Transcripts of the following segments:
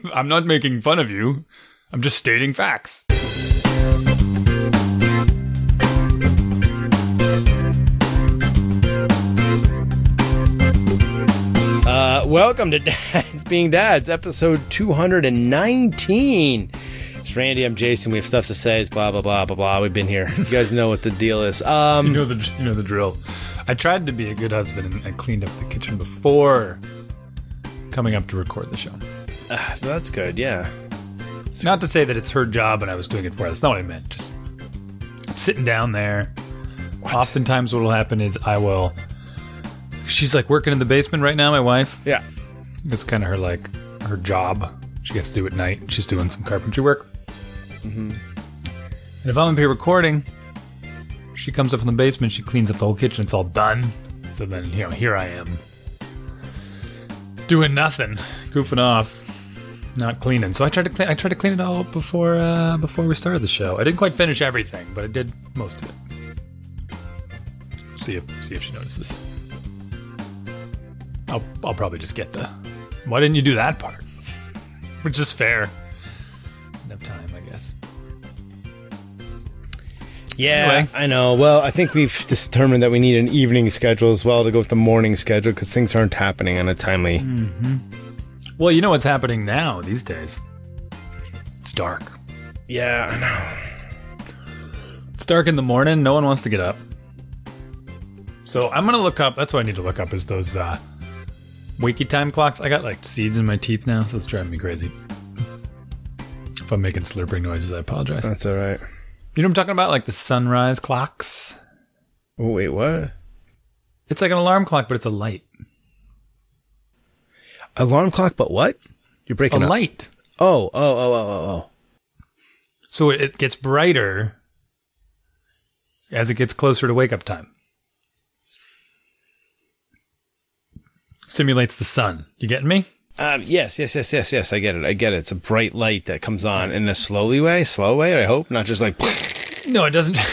I'm not making fun of you. I'm just stating facts. Welcome to Dads Being Dads, episode 219. It's Randy, I'm Jason. We have stuff to say. It's blah, blah, blah, blah, blah. We've been here. You guys know what the deal is. You know the drill. I tried to be a good husband and I cleaned up the kitchen before coming up to record the show. That's good, yeah. It's not to say that it's her job and I was doing it for her. That's not what I meant. Just sitting down there. What? Oftentimes what will happen is she's like working in the basement right now, my wife. Yeah. It's kind of her job. She gets to do at night. She's doing some carpentry work. Mm-hmm. And if I'm up here recording, she comes up from the basement, she cleans up the whole kitchen, it's all done. So then, here I am. Doing nothing. Goofing off. Not cleaning. So I tried to clean it all up before we started the show. I didn't quite finish everything, but I did most of it. See if she notices. I'll probably just get why didn't you do that part? Which is fair. Enough time, I guess. Yeah, anyway. I know. Well, I think we've determined that we need an evening schedule as well to go with the morning schedule because things aren't happening on a timely... Mm-hmm. Well, you know what's happening now these days? It's dark. Yeah, I know. It's dark in the morning. No one wants to get up. So I'm going to look up... That's what I need to look up is those... wakey time clocks. I got seeds in my teeth now, so it's driving me crazy. If I'm making slurping noises, I apologize. That's all right. You know what I'm talking about? Like the sunrise clocks? Oh, wait, what? It's like an alarm clock, but it's a light. Alarm clock, but what? You're breaking a up. Light. Oh. So it gets brighter as it gets closer to wake up time. Simulates the sun. You getting me? Yes. I get it. It's a bright light that comes on in a slow way, I hope. Not just like... No, it doesn't.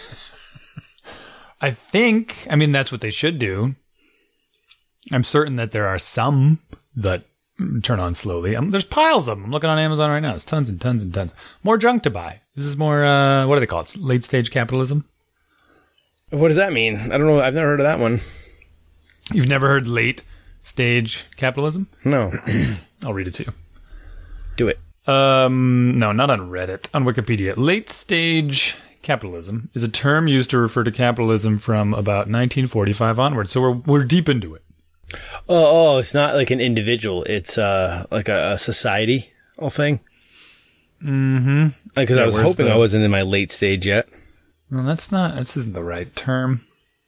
I mean, that's what they should do. I'm certain that there are some that turn on slowly. There's piles of them. I'm looking on Amazon right now. It's tons and tons and tons. More junk to buy. This is more, what do they call it? It's late stage capitalism. What does that mean? I don't know. I've never heard of that one. You've never heard late stage capitalism? No. I'll read it to you. Do it. No, not on Reddit. On Wikipedia. Late stage capitalism is a term used to refer to capitalism from about 1945 onward. So we're deep into it. Oh, it's not like an individual. It's like a society thing. Mm-hmm. Because I was hoping I wasn't in my late stage yet. Well, this isn't the right term.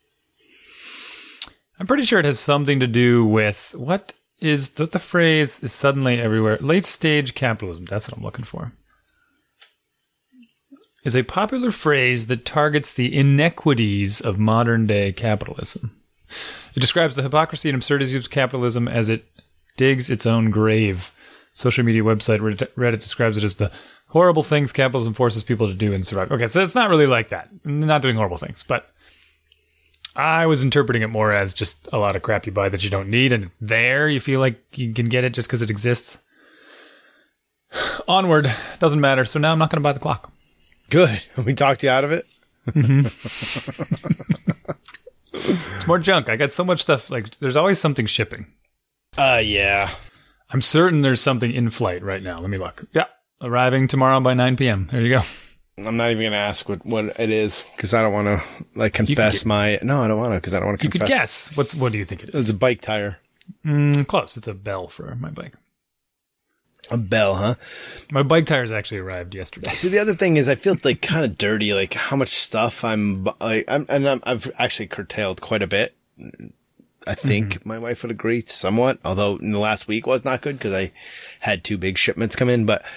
I'm pretty sure it has something to do with what the phrase is suddenly everywhere. Late stage capitalism. That's what I'm looking for. Is a popular phrase that targets the inequities of modern day capitalism. It describes the hypocrisy and absurdities of capitalism as it digs its own grave. Social media website Reddit describes it as the horrible things capitalism forces people to do and survive. Okay, so it's not really like that. I'm not doing horrible things, but I was interpreting it more as just a lot of crap you buy that you don't need, and there you feel like you can get it just because it exists. Onward. Doesn't matter. So now I'm not going to buy the clock. Good. We talked you out of it? Mm-hmm. It's more junk. I got so much stuff. There's always something shipping. Yeah. I'm certain there's something in flight right now. Let me look. Yeah. Arriving tomorrow by 9 p.m. There you go. I'm not even going to ask what it is because I don't want to confess my... No, I don't want to because I don't want to confess. You could guess. What do you think it is? It's a bike tire. Close. It's a bell for my bike. A bell, huh? My bike tires actually arrived yesterday. See, the other thing is I feel kind of dirty, how much stuff I've actually curtailed quite a bit. I think my wife would agree somewhat, although in the last week was not good because I had 2 big shipments come in, but,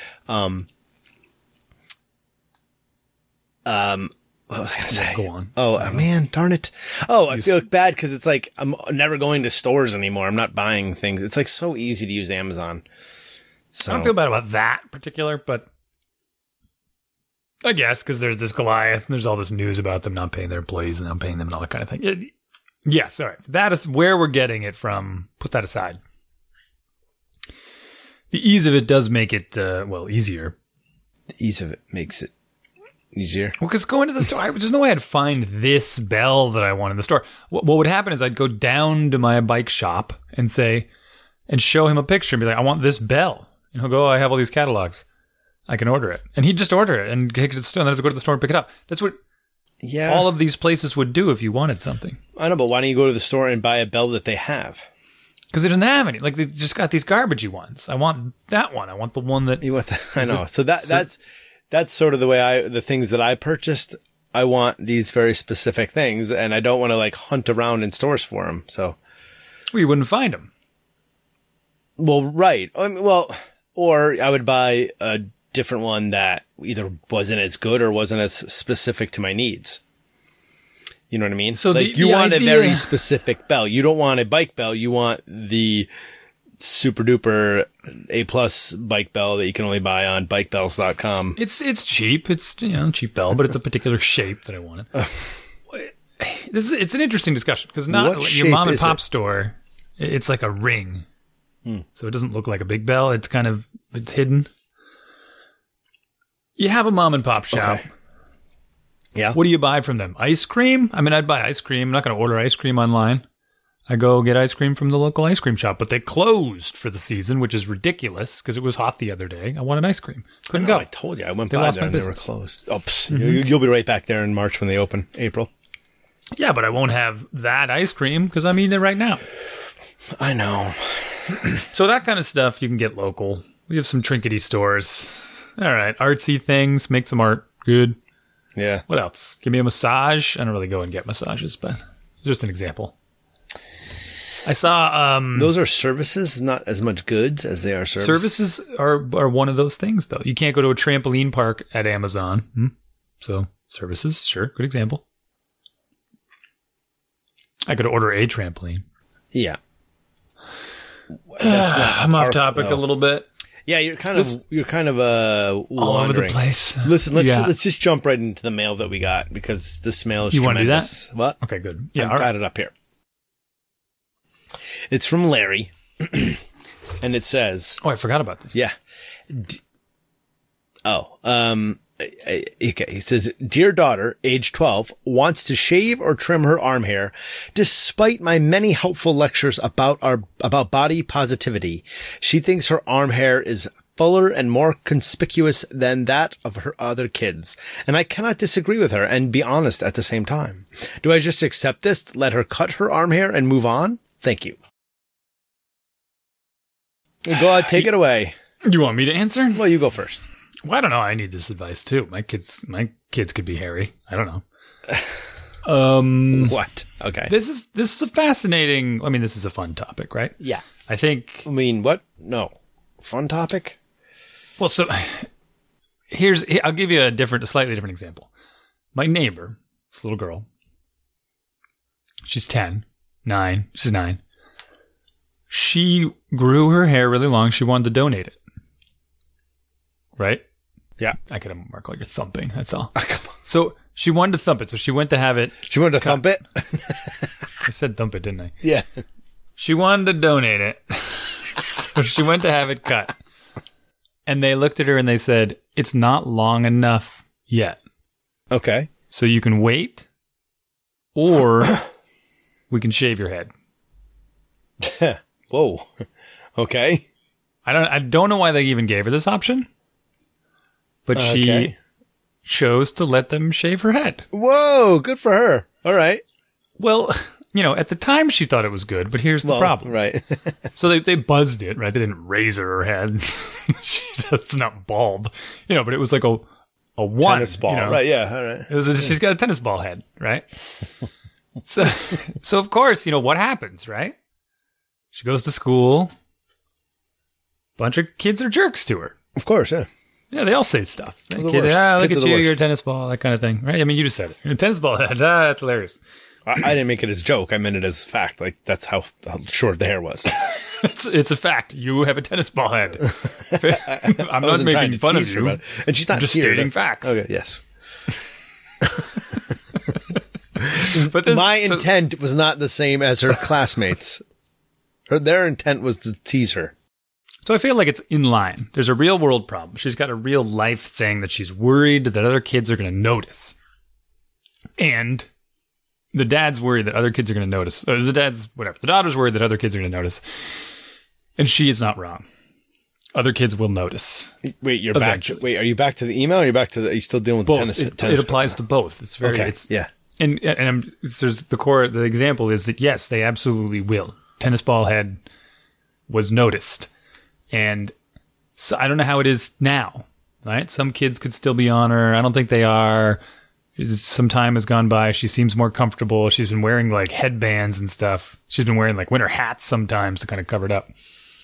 what was I going to say? Go on. Oh, man, darn it. Oh, I feel bad because it's I'm never going to stores anymore. I'm not buying things. It's so easy to use Amazon. So. I don't feel bad about that particular, but I guess because there's this Goliath and there's all this news about them not paying their employees and not paying them and all that kind of thing. Yes, all right. That is where we're getting it from. Put that aside. The ease of it does make it, easier. The ease of it makes it easier. Well, because going to the store, there's no way I'd find this bell that I want in the store. What would happen is I'd go down to my bike shop and show him a picture and be like, I want this bell. And he'll go, I have all these catalogs. I can order it. And he'd just order it and take it to the store, and then I'd have to go to the store and pick it up. That's what all of these places would do if you wanted something. I know, but why don't you go to the store and buy a bell that they have? Because they didn't have any. Like, they just got these garbagey ones. I want that one. I want the one that... You want that? I know. So that's sort of the way the things that I purchased. I want these very specific things, and I don't want to like hunt around in stores for them. So, well, you wouldn't find them. Well, right. I mean, or I would buy a different one that either wasn't as good or wasn't as specific to my needs. You know what I mean? So like you want a very specific bell. You don't want a bike bell. You want the super duper A+ bike bell that you can only buy on bikebells.com. It's cheap. It's cheap bell, but it's a particular shape that I wanted. It's an interesting discussion because not your mom and pop store. It's like a ring, so it doesn't look like a big bell. It's hidden. You have a mom and pop shop. Okay. Yeah. What do you buy from them? Ice cream? I mean, I'd buy ice cream. I'm not going to order ice cream online. I go get ice cream from the local ice cream shop, but they closed for the season, which is ridiculous because it was hot the other day. I wanted ice cream. Couldn't go. I told you. I went by there and they were closed. Oh, you'll be right back there in March when they open, April. Yeah, but I won't have that ice cream because I'm eating it right now. I know. So that kind of stuff you can get local. We have some trinkety stores. All right. Artsy things. Make some art. Good. Yeah. What else? Give me a massage. I don't really go and get massages, but just an example. I saw... those are services, not as much goods as they are services. Services are one of those things, though. You can't go to a trampoline park at Amazon. So, services, sure. Good example. I could order a trampoline. Yeah. I'm off topic a little bit. Yeah, you're kind of all over the place. Listen, let's just jump right into the mail that we got because this mail is tremendous. You want to do that? What? Okay, good. Yeah, I've got it up here. It's from Larry, and it says... Oh, I forgot about this. Yeah. Okay. He says, Dear daughter, age 12, wants to shave or trim her arm hair, despite my many helpful lectures about body positivity. She thinks her arm hair is fuller and more conspicuous than that of her other kids, and I cannot disagree with her and be honest at the same time. Do I just accept this, let her cut her arm hair and move on? Thank you. Go ahead, take it away. You want me to answer? Well, you go first. Well, I don't know. I need this advice too. My kids could be hairy. I don't know. What? Okay. This is a fascinating. I mean, this is a fun topic, right? Yeah. I think. I mean, what? No, fun topic. Well, so I'll give you a slightly different example. My neighbor, this little girl. She's 9. She's 9. She grew her hair really long. She wanted to donate it. Right? Yeah. I could mark all your thumping. That's all. So she wanted to thump it. So she went to have it. She wanted to thump it? I said thump it, didn't I? Yeah. She wanted to donate it. So she went to have it cut. And they looked at her and they said, it's not long enough yet. Okay. So you can wait or we can shave your head. Whoa. Okay. I don't know why they even gave her this option. But she chose to let them shave her head. Whoa, good for her. All right. Well, at the time she thought it was good, but here's the problem. Right. So they buzzed it, right? They didn't razor her head. She just not bald, but it was like a one. Tennis ball. Right, yeah, all right. She's got a tennis ball head, right? So of course, what happens, right? She goes to school. Bunch of kids are jerks to her. Of course, yeah. Yeah, they all say stuff. Kids, look at you, you're a tennis ball, that kind of thing, right? I mean, you just said it. You're a tennis ball head. That's hilarious. I didn't make it as a joke. I meant it as a fact. Like, that's how short the hair was. It's a fact. You have a tennis ball head. I'm not making fun of you. And she's not just stating facts. Okay, yes. But my intent was not the same as her classmates. Their intent was to tease her. So I feel like it's in line. There's a real world problem. She's got a real life thing that she's worried that other kids are going to notice. And the dad's worried that other kids are going to notice. Or the daughter's worried that other kids are going to notice. And she is not wrong. Other kids will notice. Wait, are you back to the email or are you still dealing with both. the tennis? It applies to both. It's very, okay. Yeah. And there's the example is that yes, they absolutely will. Tennis ball head was noticed. And so I don't know how it is now, right? Some kids could still be on her. I don't think they are. Some time has gone by. She seems more comfortable. She's been wearing like headbands and stuff. She's been wearing like winter hats sometimes to kind of cover it up.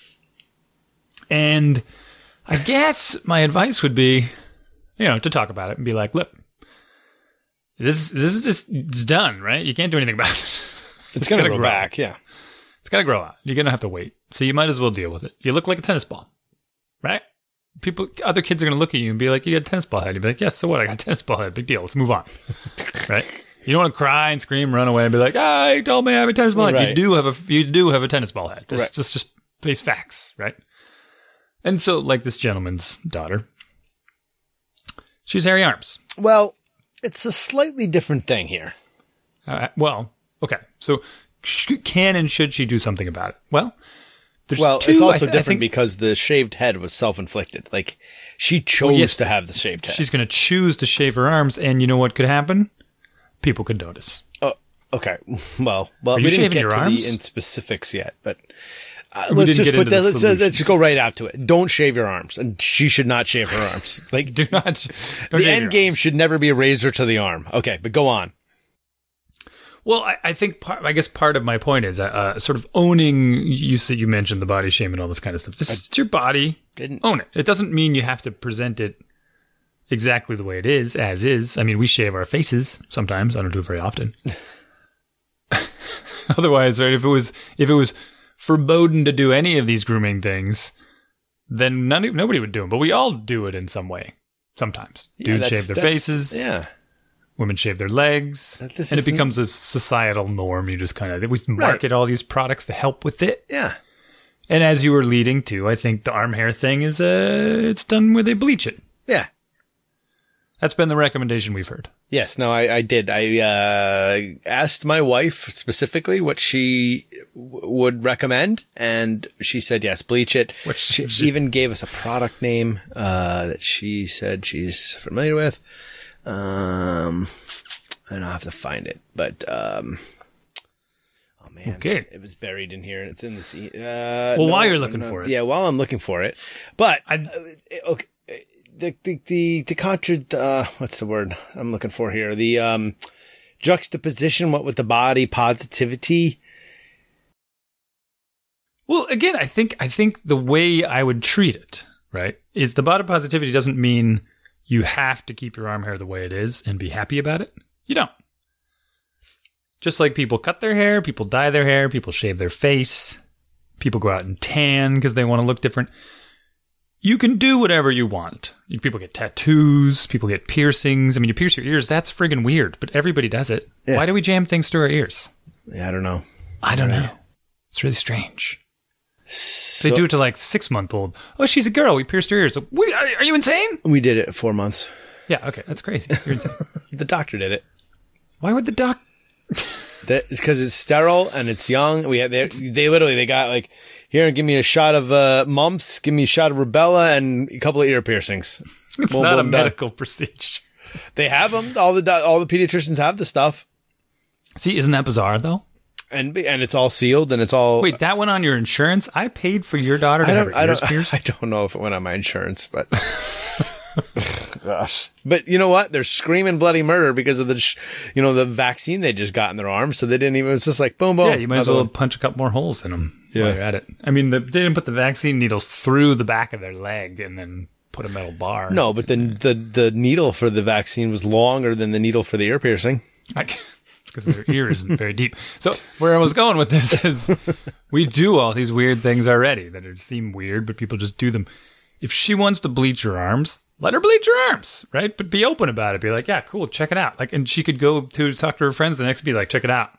And I guess my advice would be, to talk about it and be like, look, this is just, it's done, right? You can't do anything about it. It's going to grow back, yeah. It's got to grow out. You're going to have to wait. So you might as well deal with it. You look like a tennis ball, right? Other kids are going to look at you and be like, you got a tennis ball head. You'd be like, yes, so what? I got a tennis ball head. Big deal. Let's move on. Right? You don't want to cry and scream, run away and be like, you told me I have a tennis ball head. Right. You do have a tennis ball head. Right. Just face facts, right? And so, like this gentleman's daughter, she's hairy arms. Well, it's a slightly different thing here. Okay. So, can and should she do something about it? Well, it's also different because the shaved head was self-inflicted. Like, she chose to have the shaved head. She's going to choose to shave her arms, and you know what could happen? People could notice. Oh, okay. Well, we didn't get to the specifics yet, but let's just go right out to it. Don't shave your arms, and she should not shave her arms. Like, the end game should never be a razor to the arm. Okay, but go on. Well, I think part of my point is sort of owning. You mentioned the body shame and all this kind of stuff. It's your body. Own it. It doesn't mean you have to present it exactly the way it is, as is. I mean, we shave our faces sometimes. I don't do it very often. Otherwise, right? If it was forbidden to do any of these grooming things, then nobody would do them. But we all do it in some way. Sometimes dudes shave their faces. Yeah. Women shave their legs, and it becomes a societal norm. You just kind of, we market all these products to help with it. Yeah. And as you were leading to, I think the arm hair thing is, it's done where they bleach it. Yeah. That's been the recommendation we've heard. Yes. No, I did. I asked my wife specifically what she would recommend, and she said, yes, bleach it. She even gave us a product name, that she said she's familiar with. And I'll have to find it, but, oh man, okay. It was buried in here and it's in the while you're looking for it. Yeah, while I'm looking for it, but, okay, what's the word I'm looking for here? The, juxtaposition, what with the body positivity. Well, again, I think the way I would treat it, right, is the body positivity doesn't mean you have to keep your arm hair the way it is and be happy about it. You don't. Just like people cut their hair, people dye their hair, people shave their face, people go out and tan because they want to look different. You can do whatever you want. People get tattoos, people get piercings. I mean, you pierce your ears, that's friggin' weird, but everybody does it. Yeah. Why do we jam things through our ears? Yeah, I don't know. I don't know. It's really strange. They do it to like 6-month-old. Oh, she's a girl. We pierced her ears. Are you insane? We did it at 4 months. Yeah, okay. That's crazy. You're insane. The doctor did it. Why would the doc? It's because it's sterile and it's young. They got like, here, give me a shot of mumps, give me a shot of rubella, and a couple of ear piercings. It's not a medical procedure. They have them. All the pediatricians have the stuff. See, isn't that bizarre though? And it's all sealed and it's all. Wait, that went on your insurance? I paid for your daughter to have her ears pierced? I don't know if it went on my insurance, but. Gosh. But you know what? They're screaming bloody murder because of the vaccine they just got in their arm. So they didn't even, it's just like boom, boom. Yeah, you might as well punch a couple more holes in them while you're at it. I mean, they didn't put the vaccine needles through the back of their leg and then put a metal bar. No, but then the needle for the vaccine was longer than the needle for the ear piercing. Because their ear isn't very deep. So where I was going with this is we do all these weird things already that seem weird, but people just do them. If she wants to bleach her arms, let her bleach her arms, right? But be open about it. Be like, yeah, cool, check it out. Like, and she could go to talk to her friends the next, be like, check it out.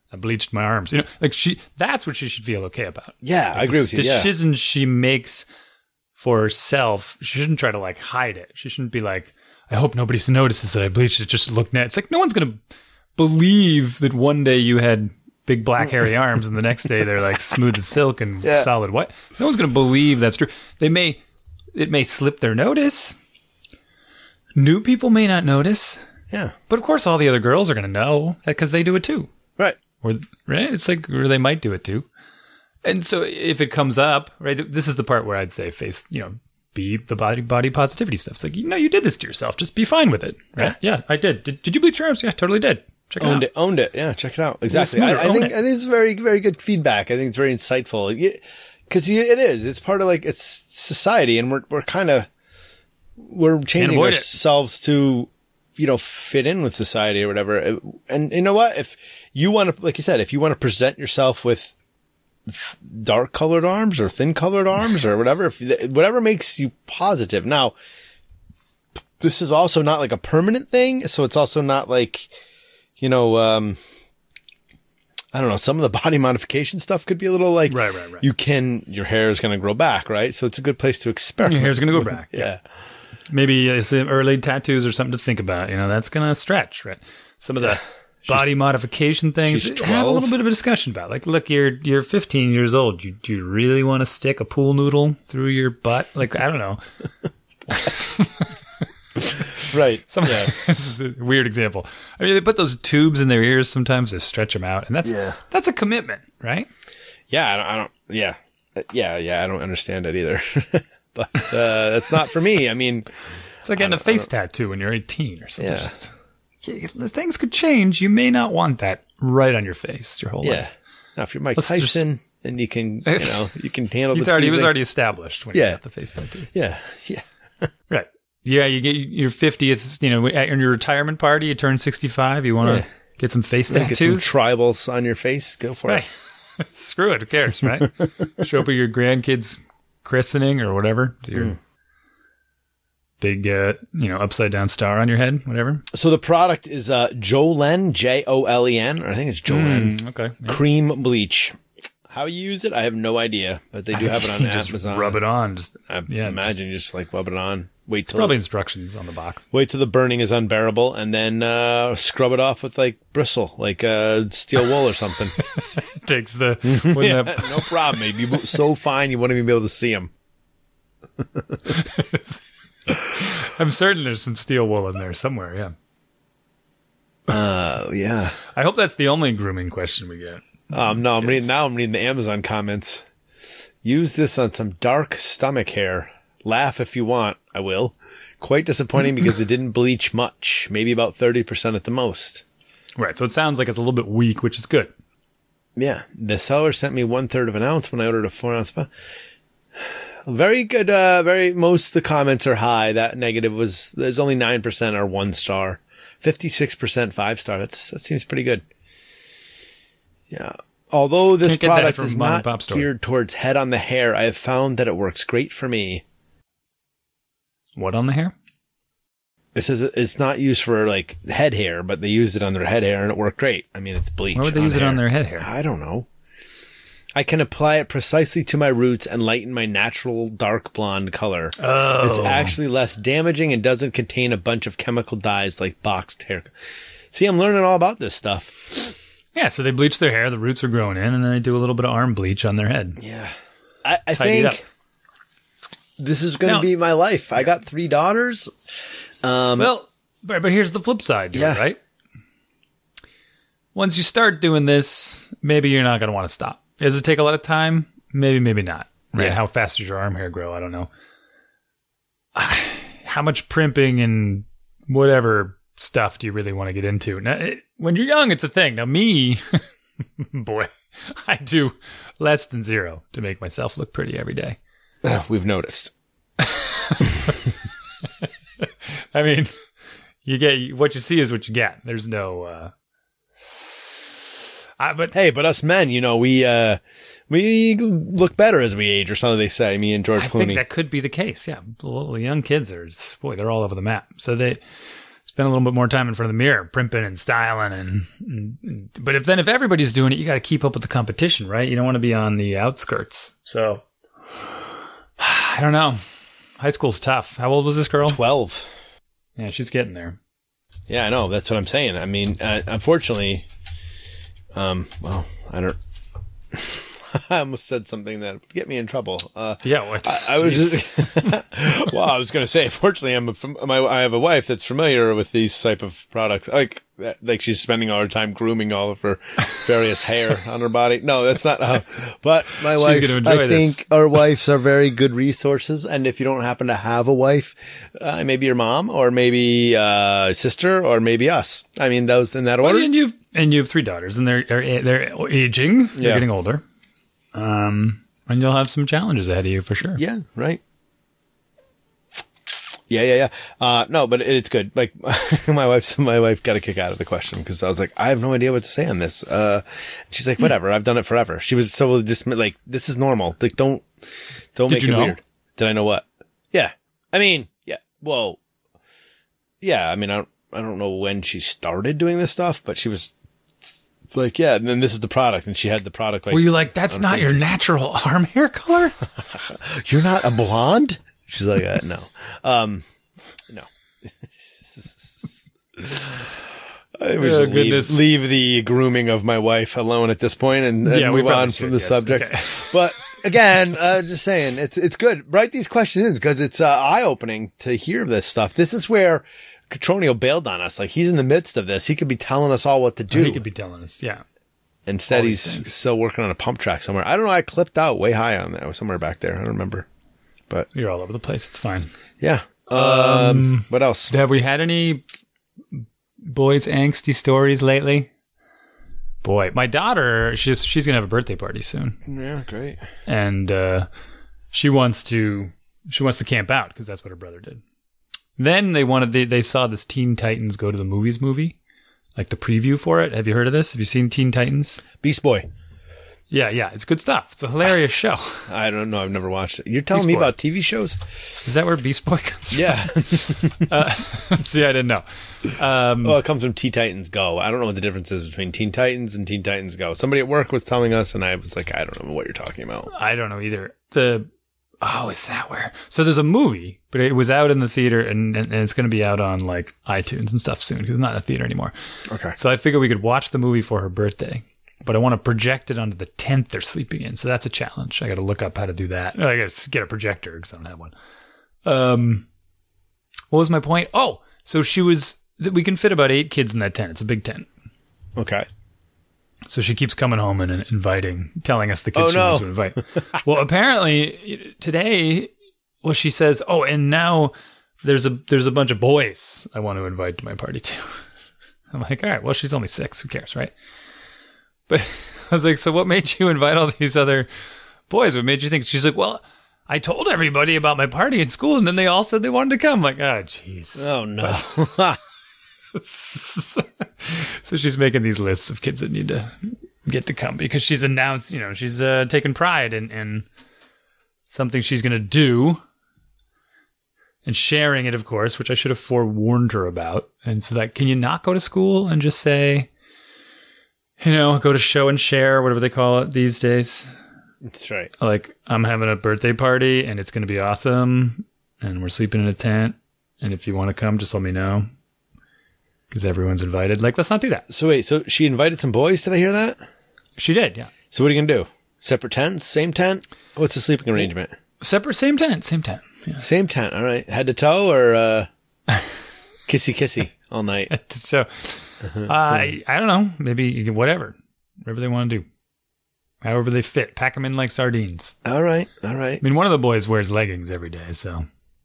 I bleached my arms. Like that's what she should feel okay about. Yeah, I agree with you. The decision she makes for herself, she shouldn't try to like hide it. She shouldn't be like, I hope nobody notices that I bleached it. Just look net. It's like no one's going to believe that one day you had big black hairy arms and the next day they're like smooth as silk and solid white. No one's going to believe that's true. It may slip their notice. New people may not notice. Yeah. But of course all the other girls are going to know because they do it too. Right. Or they might do it too. And so if it comes up, right, this is the part where I'd say be the body positivity stuff. It's like, you did this to yourself. Just be fine with it. Right? Yeah, I did. Did you bleach your arms? Yeah, totally did. Check it out. Owned it. Yeah, check it out. Exactly. I think it's very, very good feedback. I think it's very insightful. Because it is. It's part of it's society, and we're changing ourselves to fit in with society or whatever. And you know what? If you want to, like you said, if you want to present yourself with dark colored arms or thin colored arms or whatever, whatever makes you positive. Now, this is also not like a permanent thing. So it's also not like, I don't know, some of the body modification stuff could be a little like, right. Your hair is going to grow back, right? So it's a good place to experiment. Your hair's going to go back. Yeah. Maybe some early tattoos or something to think about. That's going to stretch, right? Some of the body modification things. Have a little bit of a discussion about. Like, look, you're 15 years old. Do you really want to stick a pool noodle through your butt? Like, I don't know. Right. This is a weird example. I mean, they put those tubes in their ears sometimes to stretch them out, and that's a commitment, right? Yeah, I don't. Yeah, I don't understand it either. But that's not for me. I mean, it's like getting a face tattoo when you're 18 or something. Things could change. You may not want that right on your face your whole life. Now, if you're Mike Tyson, then you can, you can handle the teasing. He was already established when you got the face tattoo. Yeah. Right. Yeah, you get your 50th, at your retirement party, you turn 65, you want to get some face tattoos? Get some tribals on your face, go for it. Screw it, who cares, right? Show up at your grandkids' christening or whatever. Your big, upside down star on your head, whatever. So the product is Jolen, Jolen, or I think it's Jolen. Okay. Yeah. Cream bleach. How you use it, I have no idea, but they do have it on Amazon. Just rub it on. Imagine you just rub it on. Probably instructions on the box. Wait till the burning is unbearable, and then scrub it off with bristle, like steel wool or something. Takes the no problem. It'd be so fine you wouldn't even be able to see them. I'm certain there's some steel wool in there somewhere. Yeah. Yeah. I hope that's the only grooming question we get. No, I'm reading the Amazon comments. Use this on some dark stomach hair. Laugh if you want. I will. Quite disappointing because it didn't bleach much. Maybe about 30% at the most. Right. So it sounds like it's a little bit weak, which is good. Yeah. The seller sent me 1/3 of an ounce when I ordered a 4-ounce. Very good. Most of the comments are high. That negative there's only 9% are 1 star. 56% 5-star. That seems pretty good. Yeah. Although this product is not geared towards head on the hair, I have found that it works great for me. What on the hair? It says it's not used for head hair, but they used it on their head hair and it worked great. I mean, it's bleach. Why would they use it on their head hair? I don't know. I can apply it precisely to my roots and lighten my natural dark blonde color. Oh. It's actually less damaging and doesn't contain a bunch of chemical dyes like boxed hair. See, I'm learning all about this stuff. Yeah, so they bleach their hair, the roots are growing in, and then they do a little bit of arm bleach on their head. Yeah. I think this is going to be my life. I got 3 daughters. But here's the flip side, right? Once you start doing this, maybe you're not going to want to stop. Does it take a lot of time? Maybe, maybe not. Right? Yeah. How fast does your arm hair grow? I don't know. How much primping and whatever stuff do you really want to get into? Now, when you're young, it's a thing. Now, me, boy, I do less than 0 to make myself look pretty every day. We've noticed. I mean, you get what you see is what you get. There's no. But us men, we look better as we age, or so they say. Me and George Clooney. I think that could be the case. Yeah, the little young kids they're all over the map. So spend a little bit more time in front of the mirror, primping and styling. But if everybody's doing it, you got to keep up with the competition, right? You don't want to be on the outskirts. So I don't know. High school's tough. How old was this girl? 12. Yeah, she's getting there. Yeah, I know. That's what I'm saying. I mean, unfortunately, well, I don't. I almost said something that would get me in trouble. Yeah, what? I was just, well, I was going to say, fortunately, I have a wife that's familiar with these type of products. Like she's spending all her time grooming all of her various hair on her body. No, that's not how, but my wife, I think our wives are very good resources. And if you don't happen to have a wife, maybe your mom or maybe, sister or maybe us. I mean, those in that order. And you have 3 daughters and they're aging. They're getting older. And you'll have some challenges ahead of you for sure. Yeah, right. Yeah. No, but it's good. Like my wife got a kick out of the question because I was like, I have no idea what to say on this. She's like, whatever. I've done it forever. She was so just like, this is normal. Like, don't make it weird. Did I know what? Yeah. I mean, yeah. Well, yeah. I mean, I don't know when she started doing this stuff, but she was like, yeah, and then this is the product, and she had the product. Like, were you like, that's not your natural arm hair color? You're not a blonde? She's like, no. No. I would leave the grooming of my wife alone at this point and move on from the subject. Okay. But again, just saying, it's good. Write these questions in because it's eye-opening to hear this stuff. This is where Catronio bailed on us. Like, he's in the midst of this. He could be telling us all what to do. He could be telling us, yeah. Instead, he's still working on a pump track somewhere. I don't know. I clipped out way high on that. Somewhere back there. I don't remember. But you're all over the place. It's fine. Yeah. What else? Have we had any boys' angsty stories lately? Boy, my daughter, she's going to have a birthday party soon. Yeah, great. And she wants to camp out because that's what her brother did. Then they saw this Teen Titans Go to the Movies movie, like the preview for it. Have you heard of this? Have you seen Teen Titans? Beast Boy. Yeah, it's good stuff. It's a hilarious show. I don't know. I've never watched it. You're telling me about TV shows? Is that where Beast Boy comes from? Yeah. See, I didn't know. Well, it comes from Teen Titans Go. I don't know what the difference is between Teen Titans and Teen Titans Go. Somebody at work was telling us, and I was like, I don't know what you're talking about. I don't know either. Is that where? So there's a movie, but it was out in the theater, and it's going to be out on like iTunes and stuff soon because it's not in a theater anymore. Okay. So I figured we could watch the movie for her birthday. But I want to project it onto the tent they're sleeping in. So that's a challenge. I got to look up how to do that. I got to get a projector because I don't have one. What was my point? Oh, so we can fit about 8 kids in that tent. It's a big tent. Okay. So she keeps coming home and telling us the kids she wants to invite. Well, apparently today, she says, and now there's a bunch of boys I want to invite to my party too. I'm like, all right, well, she's only 6. Who cares, right? But I was like, so what made you invite all these other boys? What made you think? She's like, well, I told everybody about my party in school, and then they all said they wanted to come. I'm like, oh, jeez. Oh, no. So she's making these lists of kids that need to get to come because she's announced, she's taken pride in something she's going to do and sharing it, of course, which I should have forewarned her about. And so can you not go to school and just say, go to show and share, whatever they call it these days. That's right. Like, I'm having a birthday party, and it's going to be awesome, and we're sleeping in a tent, and if you want to come, just let me know, because everyone's invited. Like, let's not do that. So wait, so she invited some boys? Did I hear that? She did, yeah. So what are you going to do? Separate tents? Same tent? What's the sleeping arrangement? Separate, same tent. Yeah. Same tent, all right. Head to toe, or kissy all night? So... I don't know. Maybe whatever they want to do. However they fit. Pack them in like sardines. All right. I mean, one of the boys wears leggings every day, so.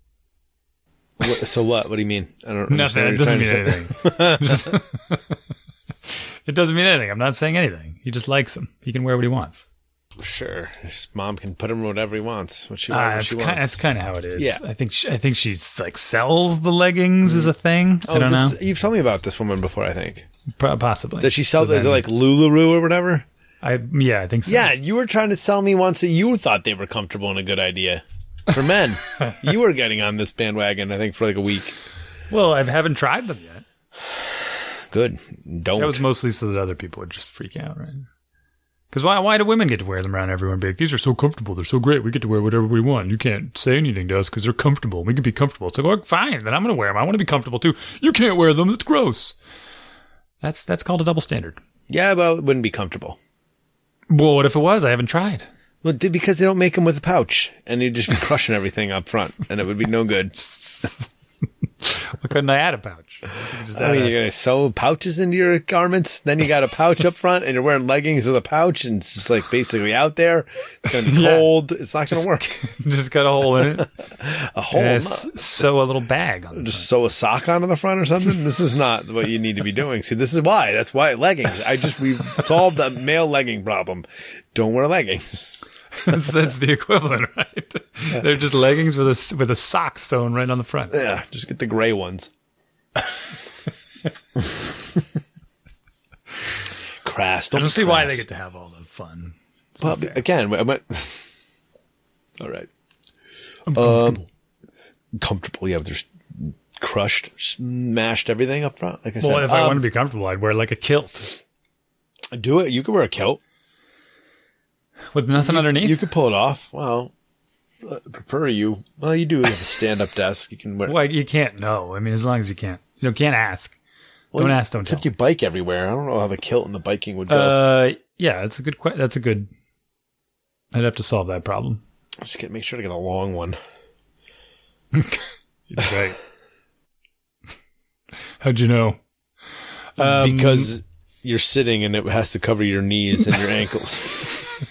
So what? What do you mean? I don't know. Nothing. It doesn't mean anything. It doesn't mean anything. I'm not saying anything. He just likes them. He can wear what he wants. Sure. His mom can put him whatever he wants. What she wants. That's kind of how it is. Yeah. I think she's like sells the leggings as a thing. I don't know. You've told me about this woman before, I think. Possibly. Does she sell, is it like LuLaRoe or whatever? I think so. Yeah, you were trying to tell me once that you thought they were comfortable and a good idea for men. You were getting on this bandwagon, I think, for like a week. Well, I haven't tried them yet. Good. Don't. That was mostly so that other people would just freak out, right? Because why do women get to wear them around everywhere and be like, these are so comfortable, they're so great, we get to wear whatever we want. You can't say anything to us because they're comfortable. We can be comfortable. It's like, well, fine, then I'm going to wear them. I want to be comfortable too. You can't wear them. It's gross. That's called a double standard. Yeah, well, it wouldn't be comfortable. Well, what if it was? I haven't tried. Well, because they don't make them with a pouch, and you'd just be crushing everything up front, and it would be no good. Why couldn't I add a pouch? You're going to sew pouches into your garments, then you got a pouch up front, and you're wearing leggings with a pouch, and it's just like basically out there. It's going to be cold. It's not going to work. Just got a hole in it. A hole? Yeah, sew a little bag on it. Just sew a sock onto the front or something? This is not what you need to be doing. See, this is why. That's why leggings. We've solved the male legging problem. Don't wear leggings. That's the equivalent, right? Yeah. They're just leggings with a sock sewn right on the front. Yeah, just get the gray ones. Crass. I don't see why they get to have all the fun. Well, again, all right. I'm comfortable. Comfortable, yeah, but there's crushed, smashed everything up front. Like I said, if I want to be comfortable, I'd wear like a kilt. Do it. You could wear a kilt. With nothing underneath? You could pull it off. Well, prefer you. Well, you do have a stand-up desk. You can wear. Well, you can't know. I mean, as long as you can't. Can't ask. Well, don't ask, don't tell. Except you bike everywhere. I don't know how the kilt and the biking would go. Yeah, that's a good. I'd have to solve that problem. I'm just gonna make sure to get a long one. That's right. How'd you know? Because you're sitting and it has to cover your knees and your ankles.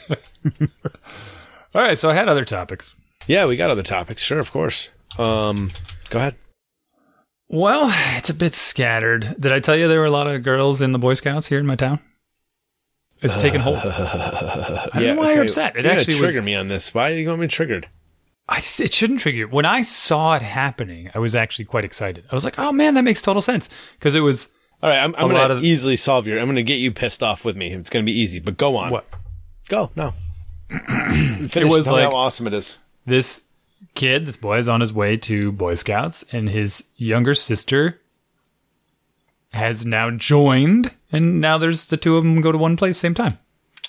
All right, so I had other topics. Yeah, we got other topics. Sure, of course. Go ahead. Well, it's a bit scattered. Did I tell you there were a lot of girls in the Boy Scouts here in my town? It's taken hold. I don't know why you're upset. It actually triggered me on this. Why do you want me triggered? It shouldn't trigger you. When I saw it happening, I was actually quite excited. I was like, oh man, that makes total sense. Because it was... All right, I'm going to easily solve I'm going to get you pissed off with me. It's going to be easy, but go on. What? Go, no. Finish. It was Tell me how awesome it is. This boy is on his way to Boy Scouts, and his younger sister has now joined, and now there's the two of them go to one place same time.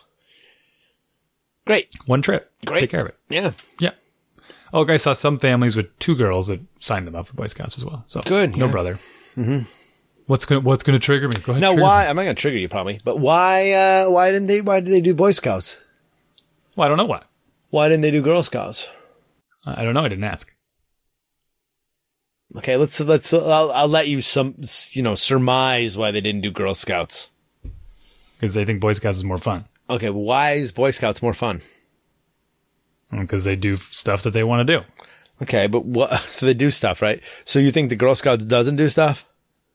Great. One trip. Great. Take care of it. Yeah. Yeah. Oh, I saw some families with two girls that signed them up for Boy Scouts as well. So good. No brother. Mm-hmm. What's gonna trigger me? Go ahead. Now, why? I'm not gonna trigger you probably, but why? Why did they do Boy Scouts? Well, I don't know why. Why didn't they do Girl Scouts? I don't know. I didn't ask. Okay, let's. I'll let you surmise why they didn't do Girl Scouts. Because they think Boy Scouts is more fun. Okay, why is Boy Scouts more fun? Because they do stuff that they want to do. Okay, but what? So they do stuff, right? So you think the Girl Scouts doesn't do stuff?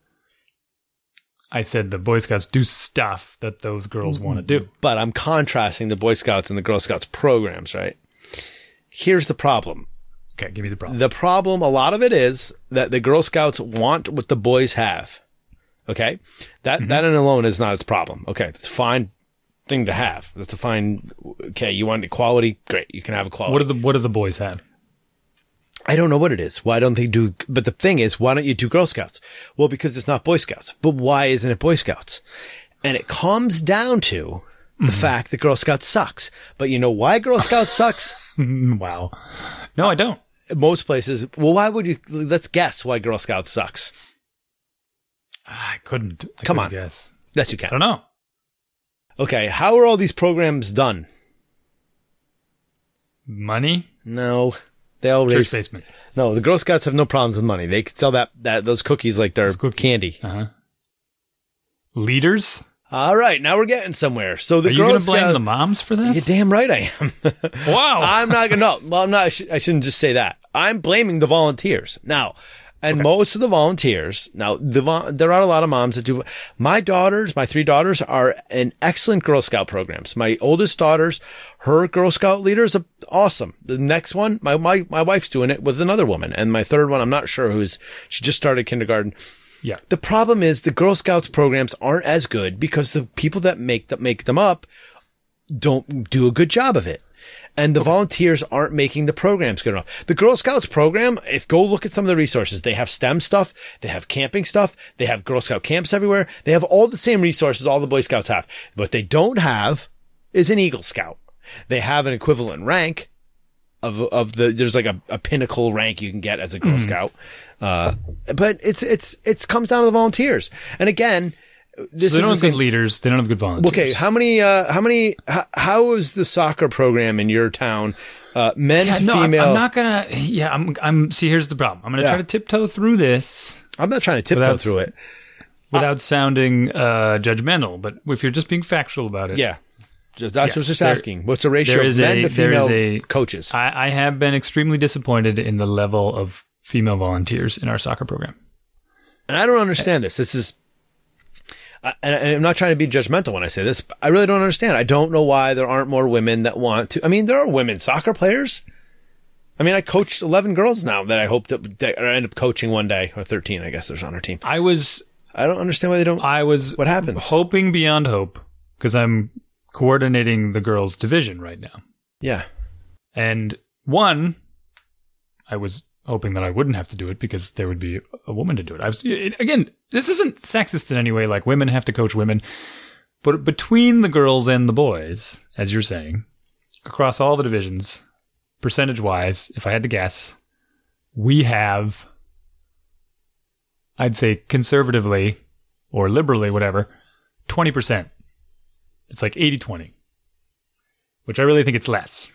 I said the Boy Scouts do stuff that those girls want to do. But I'm contrasting the Boy Scouts and the Girl Scouts programs, right? Here's the problem. Okay, give me the problem. The problem, a lot of it is that the Girl Scouts want what the boys have. Okay? That in alone is not its problem. Okay, that's a fine thing to have. That's a fine, okay, you want equality? Great, you can have equality. What do the boys have? I don't know what it is. Why don't they do, but the thing is, why don't you do Girl Scouts? Well, because it's not Boy Scouts. But why isn't it Boy Scouts? And it comes down to the fact that Girl Scouts sucks. But you know why Girl Scouts sucks? Wow. No, I don't. Most places. Well, why would you, let's guess why Girl Scouts sucks. I couldn't guess. Yes, you can. I don't know. Okay. How are all these programs done? Money? No. They all raise. Church basement. No, the Girl Scouts have no problems with money. They could sell those cookies like they're candy. Uh-huh. Leaders? All right, now we're getting somewhere. So the Are you Girl going to blame Scout, the moms for this? You're damn right I am. Wow. I'm not gonna. No, well, I'm not. I shouldn't just say that. I'm blaming the volunteers now. And most of the volunteers, now, there are a lot of moms that do. My 3 daughters are in excellent Girl Scout programs. My oldest daughter's, her Girl Scout leader is awesome. The next one, my wife's doing it with another woman. And my third one, I'm not sure she just started kindergarten. Yeah. The problem is the Girl Scouts programs aren't as good because the people that make them up don't do a good job of it. And the volunteers aren't making the programs good enough. The Girl Scouts program, go look at some of the resources. They have STEM stuff. They have camping stuff. They have Girl Scout camps everywhere. They have all the same resources all the Boy Scouts have. What they don't have is an Eagle Scout. They have an equivalent rank there's like a pinnacle rank you can get as a Girl Scout. But it's comes down to the volunteers. And again, they don't have good leaders. They don't have good volunteers. Okay. How is the soccer program in your town? Men to female? I'm not gonna, see, here's the problem. I'm gonna try to tiptoe through this. I'm not trying to tiptoe through it. Without sounding, judgmental, but if you're just being factual about it. Yeah. That's what I was just asking. What's the ratio of men to female coaches? I have been extremely disappointed in the level of female volunteers in our soccer program. And I don't understand this. This is, and I'm not trying to be judgmental when I say this, but I really don't understand. I don't know why there aren't more women that want to. I mean, there are women soccer players. I mean, I coached 11 girls now that I hope that I end up coaching one day, or 13, I guess there's on our team. I don't understand why they don't. What happens? Hoping beyond hope, because I'm coordinating the girls' division right now. Yeah. And I was hoping that I wouldn't have to do it because there would be a woman to do it. Again, this isn't sexist in any way, like women have to coach women. But between the girls and the boys, as you're saying, across all the divisions, percentage-wise, if I had to guess, we have, I'd say conservatively or liberally, whatever, 20%. It's like 80-20, which I really think it's less.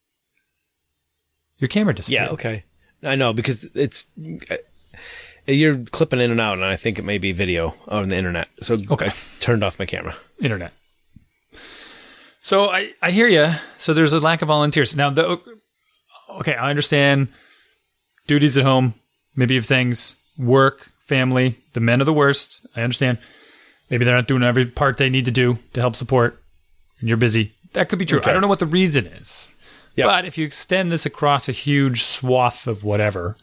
Your camera disappeared. Yeah, okay. I know, because you're clipping in and out, and I think it may be video on the internet. So okay. I turned off my camera. Internet. So I hear you. So there's a lack of volunteers. Now, okay, I understand duties at home, maybe of things, work, family. The men are the worst. I understand. Maybe they're not doing every part they need to do to help support, and you're busy. That could be true. Okay. I don't know what the reason is. Yep. But if you extend this across a huge swath of whatever,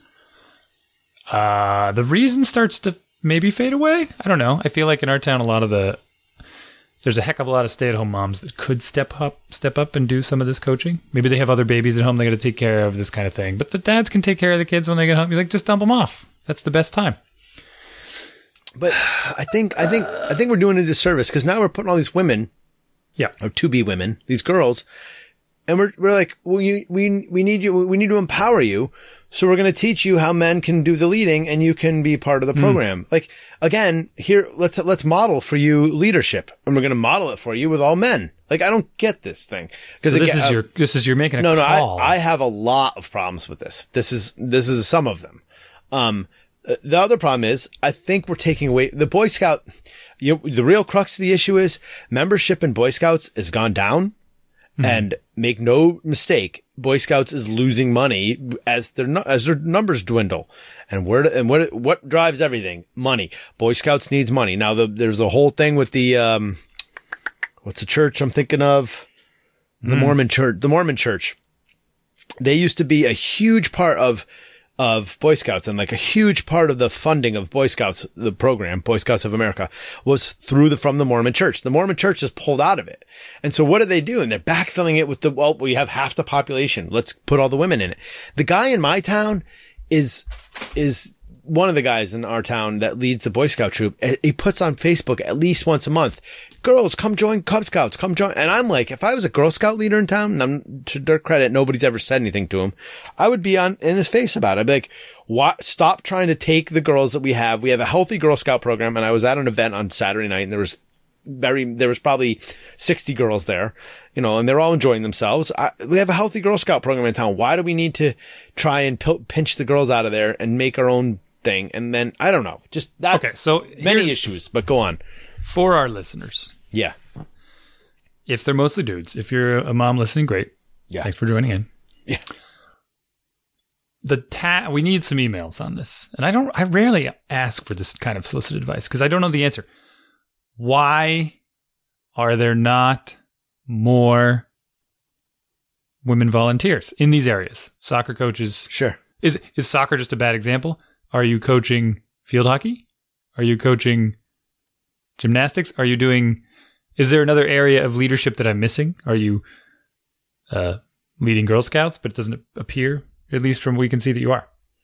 the reason starts to maybe fade away. I don't know. I feel like in our town, there's a heck of a lot of stay-at-home moms that could step up and do some of this coaching. Maybe they have other babies at home they got to take care of, this kind of thing. But the dads can take care of the kids when they get home. You're like, just dump them off. That's the best time. But I think we're doing a disservice because now we're putting all these women, or to-be women, these girls, and we're like, well, we need to empower you, so we're going to teach you how men can do the leading, and you can be part of the program. Like again, here let's model for you leadership, and we're going to model it for you with all men. Like I don't get this thing because this is you're making a call. No, I have a lot of problems with this. This is some of them. The other problem is, I think we're taking away the Boy Scout. The real crux of the issue is membership in Boy Scouts has gone down, and make no mistake, Boy Scouts is losing money as their numbers dwindle. And what drives everything? Money. Boy Scouts needs money. Now there's a whole thing with the what's the church I'm thinking of? The Mormon Church. The Mormon Church. They used to be a huge part of Boy Scouts, and like a huge part of the funding of Boy Scouts, the program, Boy Scouts of America, was from the Mormon Church. The Mormon Church just pulled out of it. And so what are they doing? They're backfilling it with we have half the population. Let's put all the women in it. The guy in my town is one of the guys in our town that leads the Boy Scout troop. He puts on Facebook at least once a month, girls, come join Cub Scouts, come join. And I'm like, if I was a Girl Scout leader in town, to their credit, nobody's ever said anything to him, I would be in his face about it. I'd be like, what? Stop trying to take the girls that we have. We have a healthy Girl Scout program. And I was at an event on Saturday night, and there was probably 60 girls there, and they're all enjoying themselves. We have a healthy Girl Scout program in town. Why do we need to try and pinch the girls out of there and make our own thing? And then I don't know, just that's okay, so many issues, but go on. For our listeners. Yeah. If they're mostly dudes, if you're a mom listening, great. Yeah. Thanks for joining in. Yeah. We need some emails on this. And I rarely ask for this kind of solicited advice because I don't know the answer. Why are there not more women volunteers in these areas? Soccer coaches. Sure. Is soccer just a bad example? Are you coaching field hockey? Are you coaching gymnastics? Is there another area of leadership that I'm missing? Are you leading Girl Scouts, but it doesn't appear, at least from what we can see, that you are.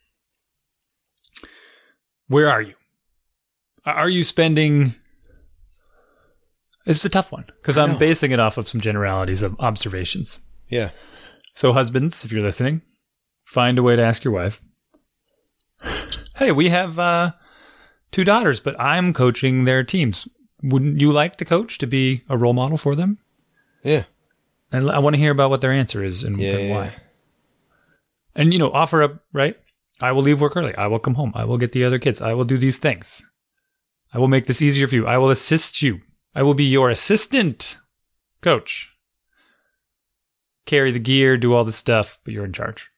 Where are you? Are you spending... This is a tough one, because I'm basing it off of some generalities of observations. Yeah. So husbands, if you're listening, find a way to ask your wife, hey, we have 2 daughters, but I'm coaching their teams. Wouldn't you like the coach to be a role model for them? Yeah. And I want to hear about what their answer is and why. And, offer up, right? I will leave work early. I will come home. I will get the other kids. I will do these things. I will make this easier for you. I will assist you. I will be your assistant coach. Carry the gear, do all the stuff, but you're in charge.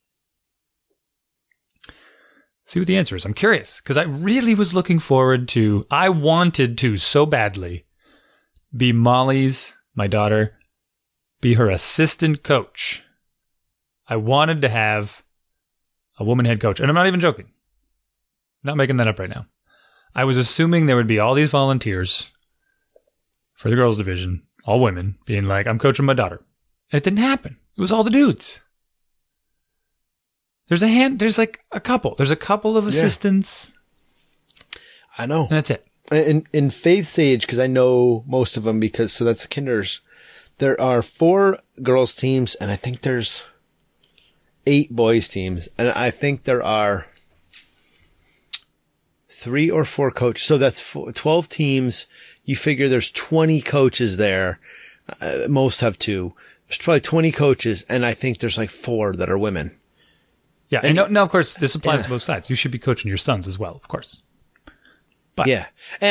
See what the answer is. I'm curious, because I really was looking forward to, I wanted to so badly be Molly's, my daughter, be her assistant coach. I wanted to have a woman head coach. And I'm not even joking. I'm not making that up right now. I was assuming there would be all these volunteers for the girls division, all women, being like, I'm coaching my daughter. And it didn't happen. It was all the dudes. There's like a couple. There's a couple of assistants. I know. And that's it. In Faith's age, because I know most of them, so that's the kinders, there are 4 girls teams, and I think there's 8 boys teams. And I think there are 3 or 4 coaches. So that's 12 teams. You figure there's 20 coaches there. Most have 2. There's probably 20 coaches, and I think there's like 4 that are women. Yeah, and no, of course, this applies to both sides. You should be coaching your sons as well, of course. But yeah,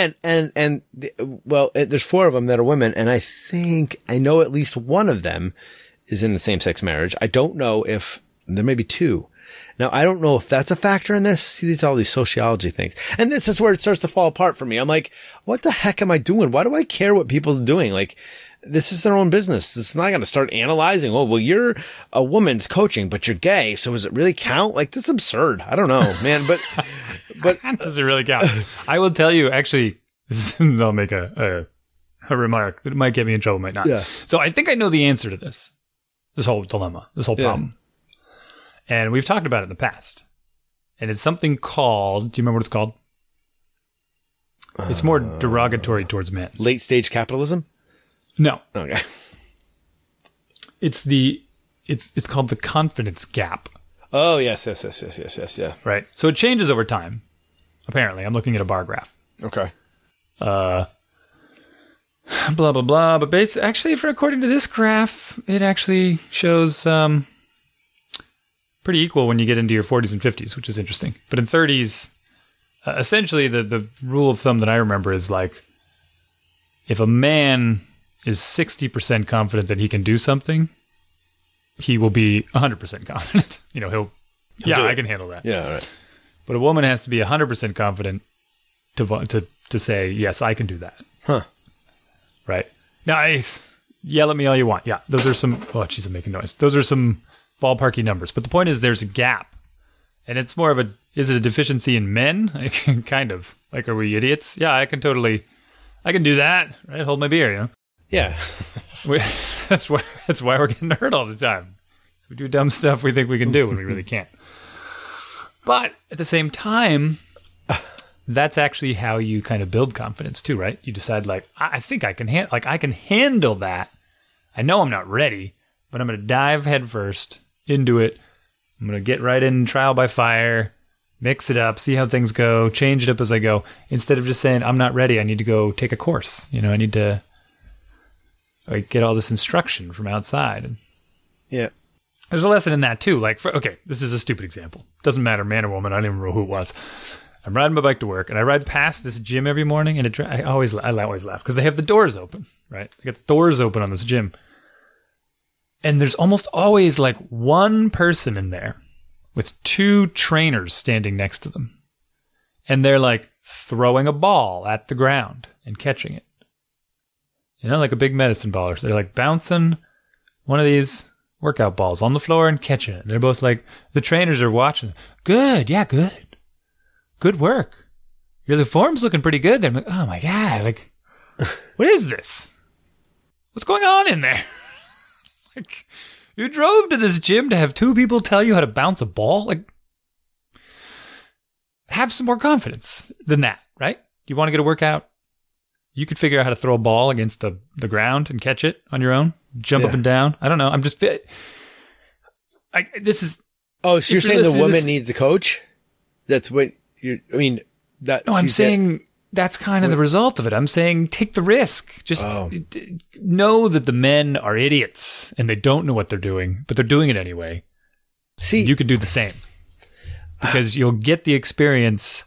there's 4 of them that are women, and I know at least one of them is in a same-sex marriage. I don't know if there may be 2. Now, I don't know if that's a factor in this. See, all these sociology things. And this is where it starts to fall apart for me. I'm like, what the heck am I doing? Why do I care what people are doing? Like, this is their own business. This is not going to start analyzing. Oh, well, you're a woman's coaching, but you're gay. So does it really count? Like, this is absurd. I don't know, man. But does it really count? I will tell you, actually, I'll make a remark that might get me in trouble, might not. Yeah. So I think I know the answer to this whole dilemma, this whole problem. And we've talked about it in the past. And it's something called, do you remember what it's called? It's more derogatory towards men. Late stage capitalism? No. Okay. It's called the confidence gap. Oh, yes, yeah. Right. So it changes over time. Apparently, I'm looking at a bar graph. Okay. Blah blah blah. But actually, according to this graph, it actually shows pretty equal when you get into your 40s and 50s, which is interesting. But in 30s, essentially, the rule of thumb that I remember is like, if a man is 60% confident that he can do something, he will be 100% confident. I can handle that. Yeah, all right. But a woman has to be 100% confident to say, yes, I can do that. Huh. Right. Now, yell at me all you want. Yeah, those are some... Oh, jeez, I'm making noise. Those are some ballparky numbers. But the point is there's a gap. And it's more of a... Is it a deficiency in men? Like, kind of. Like, are we idiots? Yeah, I can do that. Right? Hold my beer, Yeah. That's why we're getting hurt all the time. We do dumb stuff we think we can do when we really can't. But at the same time, that's actually how you kind of build confidence too, right? You decide, like, I think I can handle that. I know I'm not ready, but I'm going to dive headfirst into it. I'm going to get right in trial by fire, mix it up, see how things go, change it up as I go. Instead of just saying, I'm not ready, I need to go take a course. I need to get all this instruction from outside. Yeah. There's a lesson in that too. Like, this is a stupid example. Doesn't matter, man or woman. I don't even remember who it was. I'm riding my bike to work, and I ride past this gym every morning, and I always laugh because they have the doors open, right? They got the doors open on this gym, and there's almost always like one person in there with 2 trainers standing next to them, and they're like throwing a ball at the ground and catching it. Like a big medicine ball. They're like bouncing one of these workout balls on the floor and catching it. They're both like, the trainers are watching. Good. Yeah, good. Good work. Your form's looking pretty good. I'm like, oh my God. Like, what is this? What's going on in there? Like, You drove to this gym to have two people tell you how to bounce a ball? Like, have some more confidence than that, right? You want to get a workout? You could figure out how to throw a ball against the ground and catch it on your own. Jump up and down. I don't know. I'm just... this is... Oh, so you're saying the woman needs a coach? That's what you're... I mean, that... No, I'm saying that's kind of the result of it. I'm saying take the risk. Just know that the men are idiots and they don't know what they're doing, but they're doing it anyway. See, you can do the same. Because you'll get the experience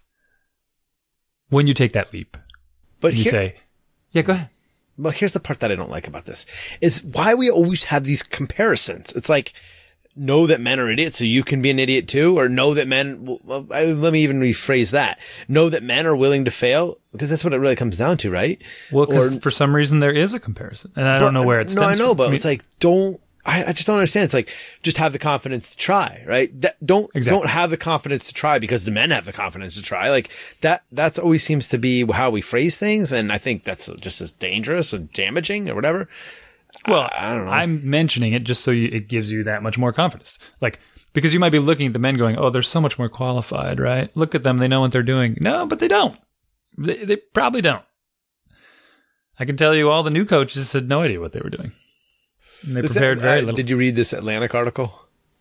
when you take that leap. But you say, yeah, go ahead. Well, here's the part that I don't like about this is why we always have these comparisons. It's like, know that men are idiots, so you can be an idiot too, or know that men, let me even rephrase that. Know that men are willing to fail, because that's what it really comes down to, right? Well, because for some reason there is a comparison, and I don't know where it's. No, I know, but it's like, I just don't understand. It's like, just have the confidence to try, right? Don't have the confidence to try because the men have the confidence to try. Like that's always seems to be how we phrase things. And I think that's just as dangerous and damaging or whatever. Well, I don't know. I'm mentioning it just so it gives you that much more confidence. Like, because you might be looking at the men going, oh, they're so much more qualified, right? Look at them. They know what they're doing. No, but they don't. They probably don't. I can tell you all the new coaches had no idea what they were doing. And they prepared very little. Did you read this Atlantic article?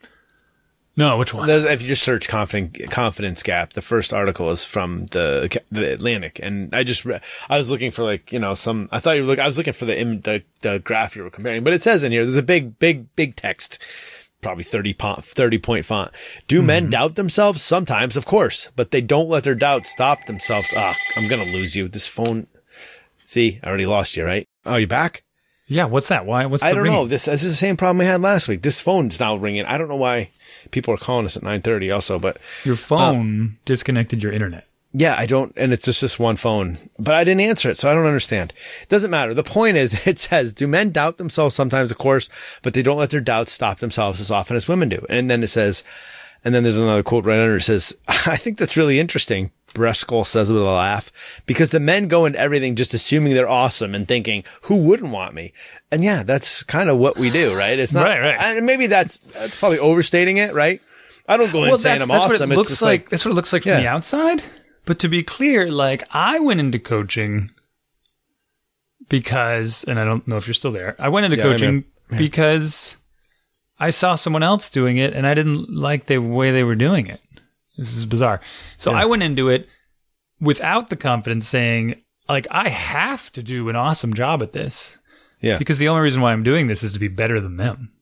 No, which one? If you just search confidence gap, the first article is from the Atlantic, and I was looking for I was looking for the graph you were comparing, but it says in here there's a big text, probably 30 point font. Do men doubt themselves? Sometimes, of course, but they don't let their doubts stop themselves. I'm gonna lose you. This phone. See, I already lost you, right? Oh, you back? Yeah, what's that? Why? I don't know. This is the same problem we had last week. This phone's now ringing. I don't know why people are calling us at 9:30 also, but your phone disconnected your internet. Yeah, I don't, and it's just this one phone, but I didn't answer it, so I don't understand. It doesn't matter. The point is, it says, do men doubt themselves? Sometimes, of course, but they don't let their doubts stop themselves as often as women do. And then it says, and then there's another quote right under it says, I think that's really interesting. Breskel says with a laugh, because the men go into everything just assuming they're awesome and thinking, who wouldn't want me? And yeah, that's kind of what we do, right? It's not, right. And maybe that's probably overstating it, right? I don't go in saying I'm awesome. That's what it looks like from the outside. But to be clear, like, I went into coaching because, and I don't know if you're still there, I went into coaching because I saw someone else doing it and I didn't like the way they were doing it. This is bizarre. So I went into it without the confidence saying, like, I have to do an awesome job at this. Yeah. Because the only reason why I'm doing this is to be better than them.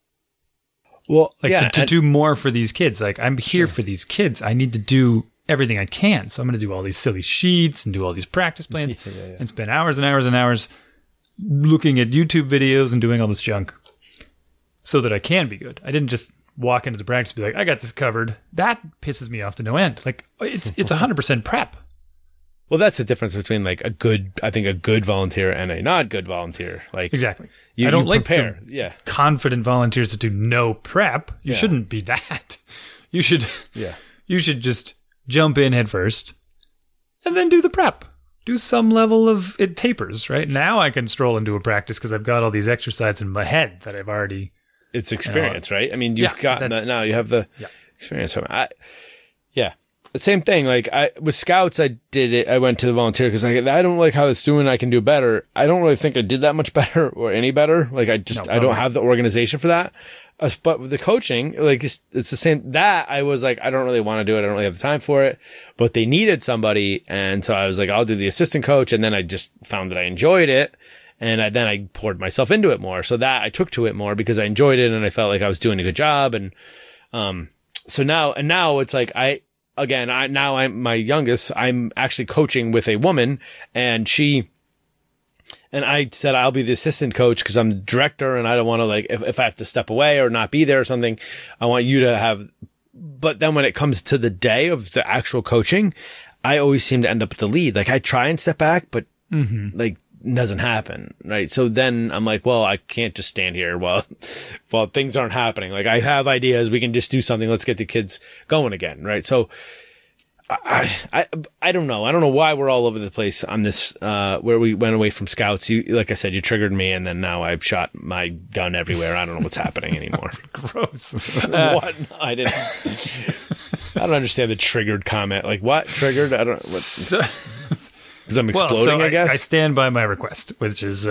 Well, like, to do more for these kids. Like, I'm here for these kids. I need to do everything I can. So I'm going to do all these silly sheets and do all these practice plans and spend hours and hours and hours looking at YouTube videos and doing all this junk so that I can be good. I didn't just walk into the practice and be like, I got this covered. That pisses me off to no end. Like, it's 100% prep. Well, that's the difference between like a good volunteer and a not good volunteer. Like, exactly. I don't like prepare. Confident volunteers to do no prep. You shouldn't be that. You should just jump in head first and then do the prep. Do some level of it tapers, right? Now I can stroll into a practice because I've got all these exercises in my head that I've already. It's experience, right? I mean, you've got that now. You have the experience from it. The same thing. Like with Scouts, I did it. I went to the volunteer because I don't like how it's doing. I can do better. I don't really think I did that much better or any better. Like I don't have the organization for that. But with the coaching, like it's the same. That I was like, I don't really want to do it. I don't really have the time for it. But they needed somebody, and so I was like, I'll do the assistant coach. And then I just found that I enjoyed it. And then I poured myself into it more. So that I took to it more because I enjoyed it and I felt like I was doing a good job. And, so now it's like I'm my youngest, I'm actually coaching with a woman and I said, I'll be the assistant coach because I'm the director and I don't want to like, if I have to step away or not be there or something, I want you to have, but then when it comes to the day of the actual coaching, I always seem to end up at the lead. Like I try and step back, but like, doesn't happen, right? So then I'm like, well, I can't just stand here while things aren't happening. Like I have ideas, we can just do something. Let's get the kids going again, right? So I don't know. I don't know why we're all over the place on this, where we went away from scouts. You, like I said, you triggered me, and then now I've shot my gun everywhere. I don't know what's happening anymore. Gross. What? No, I didn't. I don't understand the triggered comment. Like, what? Triggered? I don't, what? Because I'm exploding, I guess? I stand by my request, which is,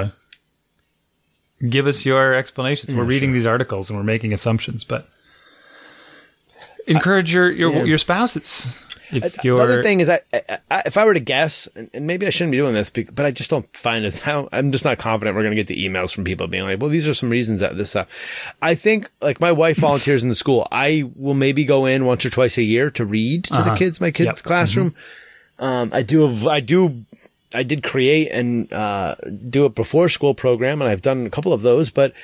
give us your explanations. We're reading these articles and we're making assumptions, but encourage your spouses. The other thing is, if I were to guess, and maybe I shouldn't be doing this, but I just don't find it. I'm just not confident we're going to get the emails from people being like, well, these are some reasons that this, I think, like, my wife volunteers in the school. I will maybe go in once or twice a year to read to the kids, my kids' classroom. Mm-hmm. I did create and, do a before school program, and I've done a couple of those, but,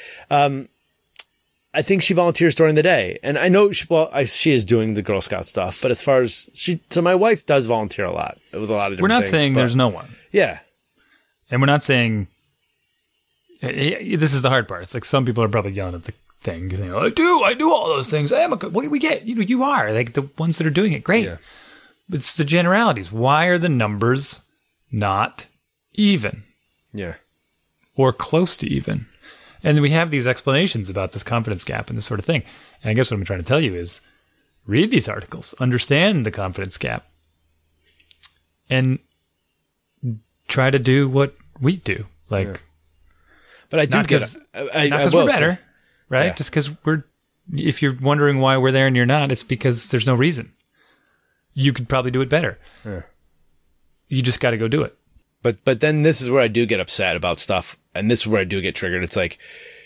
I think she volunteers during the day, and I know she is doing the Girl Scout stuff, but as far as so my wife does volunteer a lot with a lot of different things. We're not saying there's no one. Yeah. And we're not saying, this is the hard part. It's like some people are probably yelling at the thing. You know, I do all those things. I am a good, we get, you are like the ones that are doing it. Great. Yeah. It's the generalities. Why are the numbers not even? Yeah. Or close to even? And we have these explanations about this confidence gap and this sort of thing. And I guess what I'm trying to tell you is read these articles, understand the confidence gap, and try to do what we do. Like, yeah. But I do get it. Not because we're better, right? Yeah. Just because if you're wondering why we're there and you're not, it's because there's no reason. You could probably do it better. Yeah. You just got to go do it. But then this is where I do get upset about stuff, and this is where I do get triggered. It's like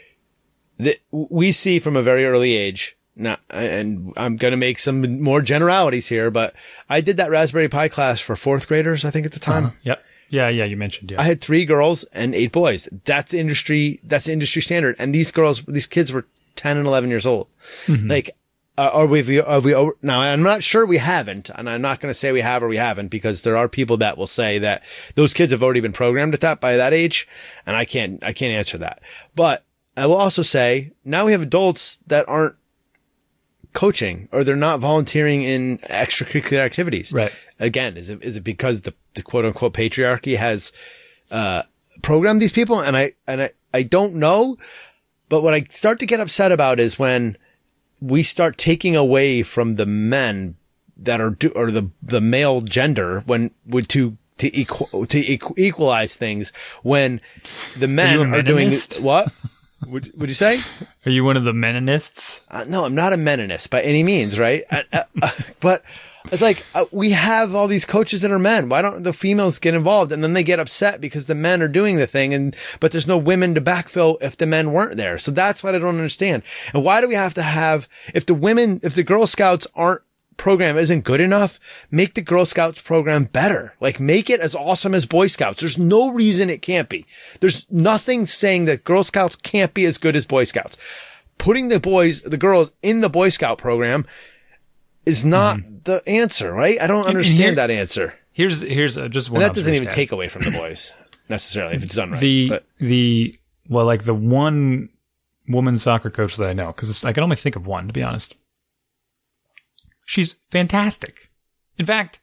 we see from a very early age. Now, and I'm going to make some more generalities here, but I did that Raspberry Pi class for 4th graders, I think, at the time. Yep. Yeah, you mentioned. Yeah. I had 3 girls and 8 boys. That's the industry standard. And these kids were 10 and 11 years old. Mm-hmm. Like, are we now, I'm not sure we haven't, and I'm not going to say we have or we haven't, because there are people that will say that those kids have already been programmed by that age, and I can't answer that. But I will also say, now we have adults that aren't coaching, or they're not volunteering in extracurricular activities. Right. Again, is it because the quote unquote patriarchy has, programmed these people? And I don't know, but what I start to get upset about is when we start taking away from the men that are, or the male gender to equalize things, when the men are doing what? Would you say? Are you one of the meninists? No, I'm not a meninist by any means, right? But it's like, we have all these coaches that are men. Why don't the females get involved? And then they get upset because the men are doing the thing, but there's no women to backfill if the men weren't there. So that's what I don't understand. And why do we have to have, if the Girl Scouts program isn't good enough, make the Girl Scouts program better. Like, make it as awesome as Boy Scouts. There's no reason it can't be. There's nothing saying that Girl Scouts can't be as good as Boy Scouts. Putting the girls in the Boy Scout program is not the answer, right? I don't understand that answer. Here's just one. And that doesn't even take away from the boys necessarily if it's done right. The one woman soccer coach that I know, because I can only think of one, to be honest. She's fantastic. In fact,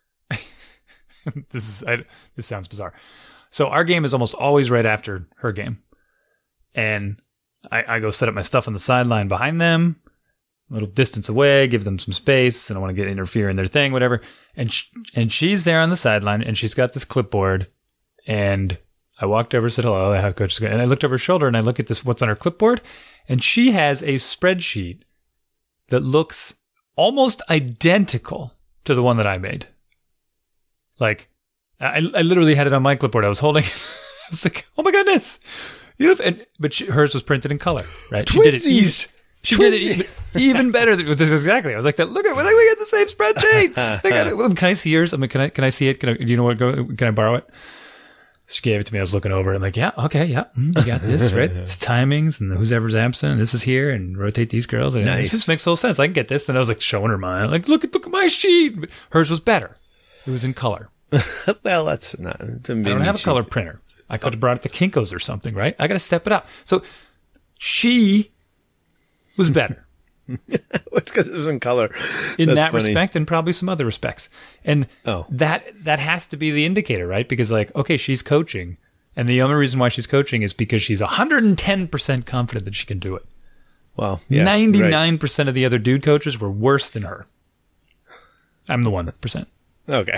this sounds bizarre. So our game is almost always right after her game, and I go set up my stuff on the sideline behind them, a little distance away, give them some space. I don't want to interfere in their thing, whatever. And she's there on the sideline, and she's got this clipboard. And I walked over, said hello. I have coach, and I looked over her shoulder, and I look at what's on her clipboard, and she has a spreadsheet that looks almost identical to the one that I made. Like, I literally had it on my clipboard. I was holding it. I was like, oh my goodness. But hers was printed in color, right? Twinsies. She did it even better. This is exactly. I was like, look at, we got the same spreadsheets. Can I see yours? I mean, can I see it? Do you know what? Can I borrow it? She gave it to me. I was looking over it. I'm like, yeah, okay, yeah. You got this, right? It's timings and who's ever's absent. And this is here, and rotate these girls. And nice. This just makes total sense. I can get this. And I was like showing her mine. Like, look at my sheet. But hers was better. It was in color. Well, that's not. I don't have a color printer. I could have brought it to Kinko's or something, right? I got to step it up. So she was better. It's because it was in color. In That's that funny. respect, and probably some other respects. And Oh. that has to be the indicator, right? Because like, okay, she's coaching. And the only reason why she's coaching is because she's 110% confident that she can do it. Well, yeah, 99% of the other dude coaches were worse than her. I'm the 1%. Okay.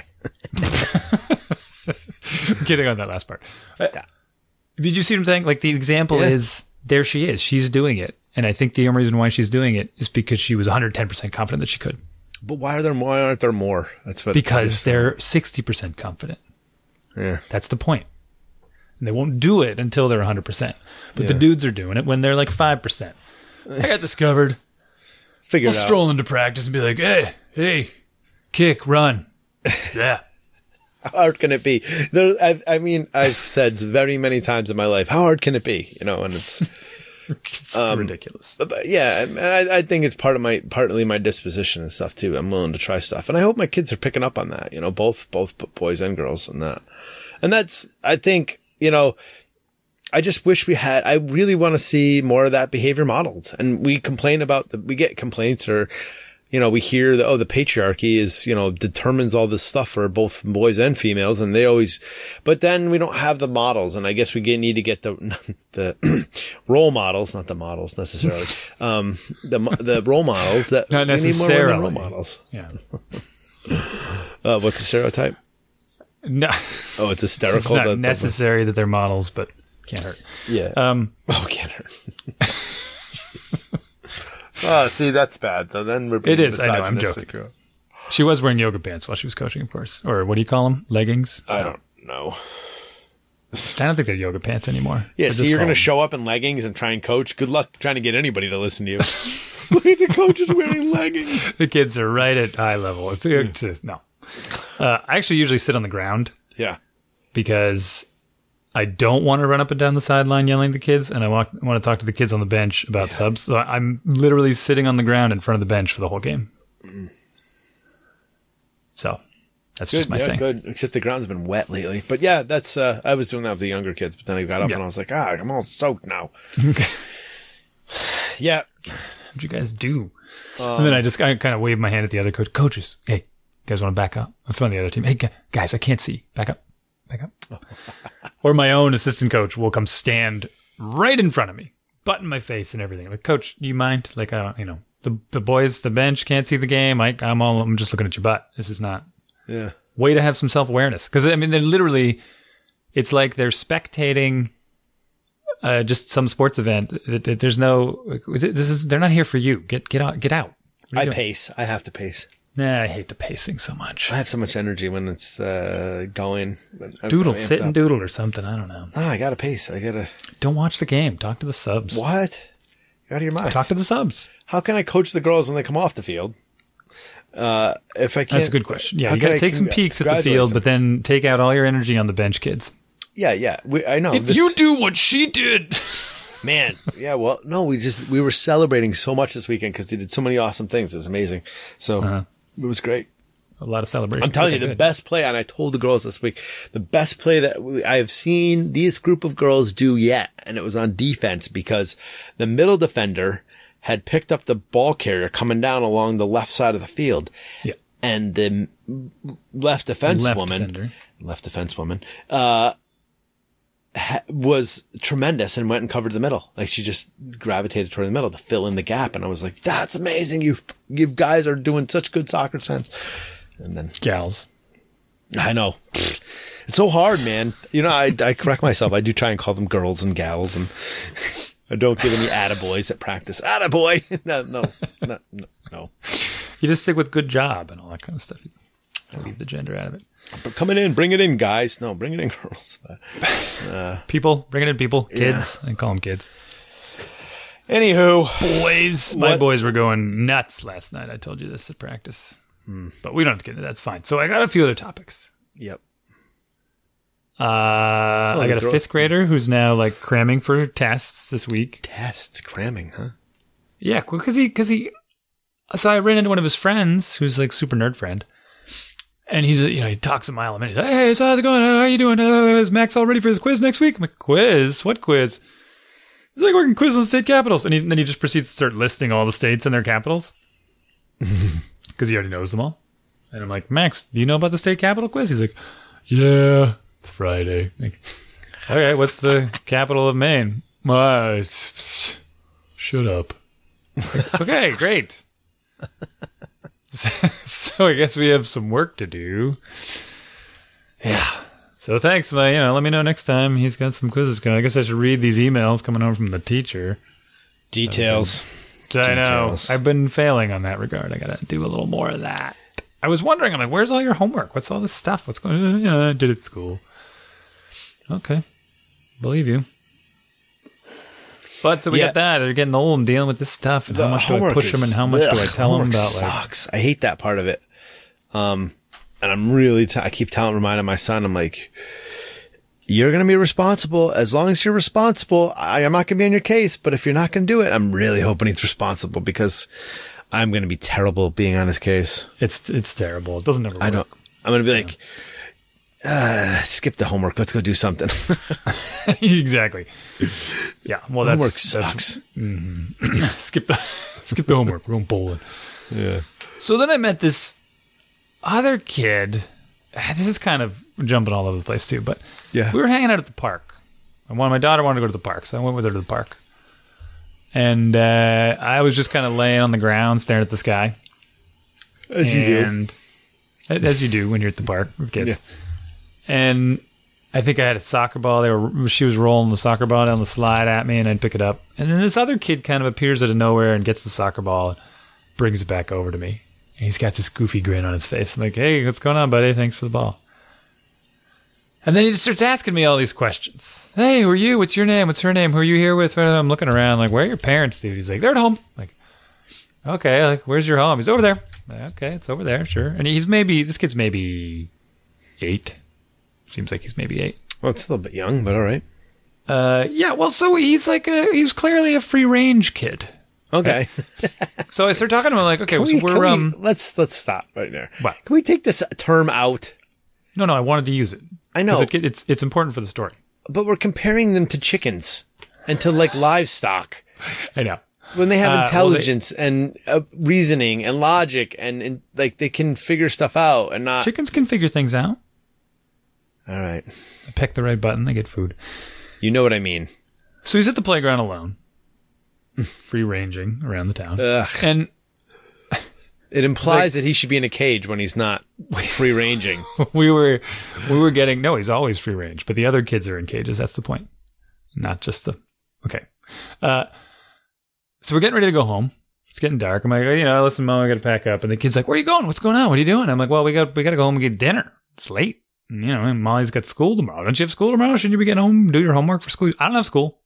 Kidding on that last part. Did you see what I'm saying? Like the example is, there she is. She's doing it. And I think the only reason why she's doing it is because she was 110% confident that she could. But why aren't there more? That's what. Because they're 60% confident. Yeah. That's the point. And they won't do it until they're 100%. But the dudes are doing it when they're like 5%. I got this covered. Figure I'll it out. stroll into practice and be like, hey, kick, run. Yeah. How hard can it be? I've said very many times in my life, how hard can it be? And it's It's ridiculous. but yeah, and I think it's partly my disposition and stuff too. I'm willing to try stuff, and I hope my kids are picking up on that. Both boys and girls, and that, and that's. I think I just wish I really want to see more of that behavior modeled. And we complain about we get complaints or. We hear the patriarchy is, determines all this stuff for both boys and females, and but then we don't have the models, and I guess we need to get the role models, not the models necessarily, the role models that Not we need more women necessarily. role models. Yeah. What's the stereotype? No, Oh, it's it's hysterical. not necessary that they're models, but can't hurt. Yeah. Can't hurt. Oh, see, that's bad. Though. Then we're being It is. I know. I'm misogynistic. joking. She was wearing yoga pants while she was coaching, of course. Or what do you call them? Leggings? I don't know. I don't think they're yoga pants anymore. Yeah, They're so just you're going to called- show up in leggings and try and coach? Good luck trying to get anybody to listen to you. Look at the coach is wearing leggings. The kids are right at eye level. No. I actually usually sit on the ground Yeah. because I don't want to run up and down the sideline yelling at the kids, and I want to talk to the kids on the bench about subs. So I'm literally sitting on the ground in front of the bench for the whole game. So that's just my thing. Good. Except the ground's been wet lately. But yeah, that's, I was doing that with the younger kids, but then I got up and I was like, I'm all soaked now. Yeah. What'd you guys do? And then I kind of waved my hand at the other coaches. Hey, you guys want to back up? I'm from the other team. Hey, guys, I can't see. Back up. Or my own assistant coach will come stand right in front of me, butt in my face and everything. Like, coach, do you mind? Like, I don't, the boys, the bench can't see the game. I'm just looking at your butt. This is not. Yeah. Way to have some self-awareness. Because, they're literally, it's like they're spectating just some sports event. There's no, they're not here for you. Get out. What are you doing? pace. I have to pace. Nah, I hate the pacing so much. I have so much energy when it's going. Doodle, sit and doodle or something. I don't know. I got to pace. I got to. Don't watch the game. Talk to the subs. What? You're out of your mind. Talk to the subs. How can I coach the girls when they come off the field? If I can't. That's a good question. Yeah, how you can got to I take some peeks at the congratulate field, them? but then take out all your energy on the bench kids. Yeah. I know. If you do what she did. Man, yeah, well, no, we were celebrating so much this weekend because they did so many awesome things. It was amazing. So it was great. A lot of celebration. I'm telling you, Okay, the good. best play, and I told the girls this week, the best play that I have seen this group of girls do yet, and it was on defense because the middle defender had picked up the ball carrier coming down along the left side of the field. Yeah. And the left defense woman was tremendous and went and covered the middle. Like she just gravitated toward the middle to fill in the gap. And I was like, that's amazing. You guys are doing such good soccer sense. And then Gals. I know it's so hard, man. I correct myself. I do try and call them girls and gals, and I don't give any attaboys at practice. Attaboy. No. You just stick with good job and all that kind of stuff. I leave the gender out of it. But coming in, bring it in, guys. No, bring it in, girls. People, bring it in, people. Kids. I call them kids. Anywho, Boys. My boys were going nuts last night. I told you this at practice. But we don't have to get into that. That's fine. So I got a few other topics. yep. I got a girls- fifth grader who's now like cramming for tests this week. Tests, cramming, huh? Yeah, because he. So I ran into one of his friends who's like super nerd friend, and he's he talks a mile a minute. Hey, so how's it going? How are you doing? Is Max all ready for his quiz next week? I'm like, quiz? What quiz? It's like we're quiz on state capitals. And then he just proceeds to start listing all the states and their capitals. Because he already knows them all. And I'm like, Max, do you know about the state capital quiz? He's like, yeah, it's Friday. Like, okay, what's the capital of Maine? Shut up. Like, okay, great. So I guess we have some work to do. Yeah. So thanks, let me know next time he's got some quizzes going. I guess I should read these emails coming home from the teacher. Details. I know. I've been failing on that regard. I got to do a little more of that. I was wondering, I'm like, where's all your homework? What's all this stuff? What's going on? Yeah, I did it at school. Okay. Believe you. But so we got that. They're getting old and dealing with this stuff. And how much do I push them and how much do I tell them about? Sucks. I hate that part of it. And I'm really, I keep reminding my son, I'm like, you're going to be responsible. As long as you're responsible, I'm not going to be on your case. But if you're not going to do it, I'm really hoping he's responsible because I'm going to be terrible being on his case. It's terrible. It doesn't ever work. I'm going to be like, skip the homework. Let's go do something. Exactly. Yeah. Well, homework sucks. Skip the homework. We're going bowling. Yeah. So then I met this other kid. This is kind of jumping all over the place too, but we were hanging out at the park. And my daughter wanted to go to the park, so I went with her to the park. And I was just kind of laying on the ground, staring at the sky. As you do when you're at the park with kids. Yeah. And I think I had a soccer ball. She was rolling the soccer ball down the slide at me, and I'd pick it up. And then this other kid kind of appears out of nowhere and gets the soccer ball and brings it back over to me. And he's got this goofy grin on his face. I'm like, hey, what's going on, buddy? Thanks for the ball. And then he just starts asking me all these questions. Hey, who are you? What's your name? What's her name? Who are you here with? I'm looking around like, where are your parents, dude? He's like, they're at home. I'm like, okay, like, where's your home? He's over there. I'm like, okay, it's over there, sure. And this kid's maybe 8. Seems like he's maybe 8. Well, it's a little bit young, but all right. Yeah, well, so he's like he was clearly a free range kid. Okay. So I started talking to him like, okay, let's stop right there. What? Can we take this term out? No, I wanted to use it. I know. It's important for the story. But we're comparing them to chickens and to like livestock. I know. When they have intelligence and reasoning and logic and like they can figure stuff out and not. Chickens can figure things out. All right. They peck the right button, they get food. You know what I mean. So he's at the playground alone, free ranging around the town. Ugh. And it implies that he should be in a cage when he's not free ranging. we were getting, no, he's always free range, but the other kids are in cages. That's the point. Not just okay. So we're getting ready to go home. It's getting dark. I'm like, listen, Mom, I got to pack up. And the kid's like, where are you going? What's going on? What are you doing? I'm like, well, we got to go home and get dinner. It's late. And Molly's got school tomorrow. Don't you have school tomorrow? Shouldn't you be getting home and do your homework for school? I don't have school.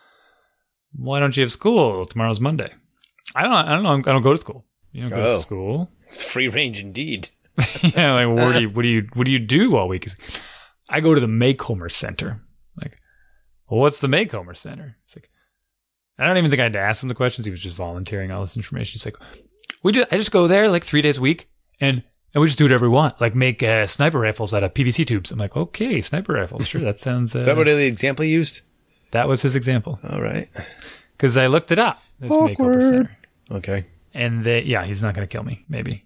Why don't you have school? Tomorrow's Monday. I don't know. I don't go to school. You don't go to school. It's free range indeed. Yeah, like what do you do all week? I go to the Maycomer Center. Like, well, what's the Maycomer Center? It's like, I don't even think I had to ask him the questions. He was just volunteering all this information. He's like, I just go there like 3 days a week and we just do whatever we want, like make sniper rifles out of PVC tubes. I'm like, okay, sniper rifles. Sure, that sounds... Is that what the example you used? That was his example. All right. Because I looked it up. This Makeover Center. Okay. And he's not going to kill me, maybe.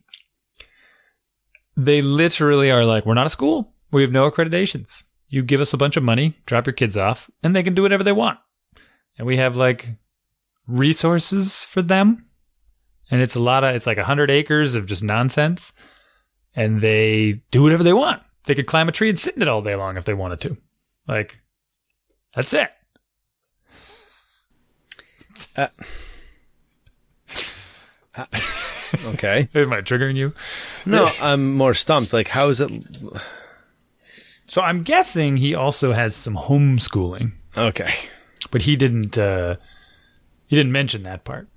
They literally are like, we're not a school. We have no accreditations. You give us a bunch of money, drop your kids off, and they can do whatever they want. And we have like resources for them. And it's like 100 acres of just nonsense. And they do whatever they want. They could climb a tree and sit in it all day long if they wanted to. Like, that's it. Okay. Am I triggering you? No, I'm more stumped. Like, how is it? So I'm guessing he also has some homeschooling. Okay. But he didn't mention that part.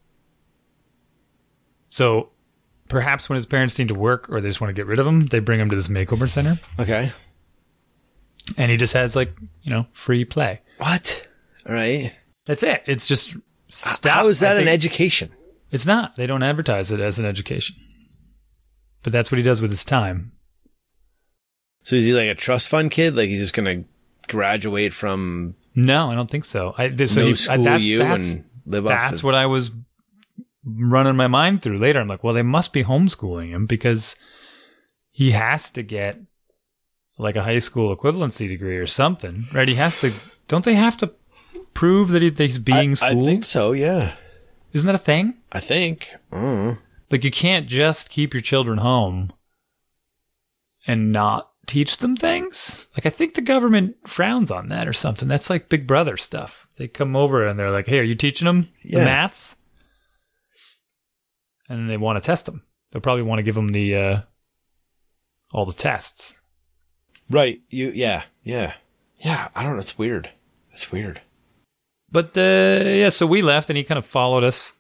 So perhaps when his parents need to work or they just want to get rid of him, they bring him to this makeover center. Okay. And he just has free play. What? All right. That's it. It's just stuff. How is that an education? It's not. They don't advertise it as an education. But that's what he does with his time. So is he like a trust fund kid? Like he's just going to graduate from No, I don't think so. And live off. That's what I was running my mind through later. I'm like, well, they must be homeschooling him because he has to get like a high school equivalency degree or something, right? He has to. Don't they have to prove that he's being schooled? I think so. Yeah. Isn't that a thing? I think. Like, you can't just keep your children home and not teach them things. Like, I think the government frowns on that or something. That's like Big Brother stuff. They come over and they're like, hey, are you teaching them the maths? And then they want to test them. They'll probably want to give them the all the tests. Right. Yeah. I don't know. It's weird. It's weird. But, so we left and he kind of followed us.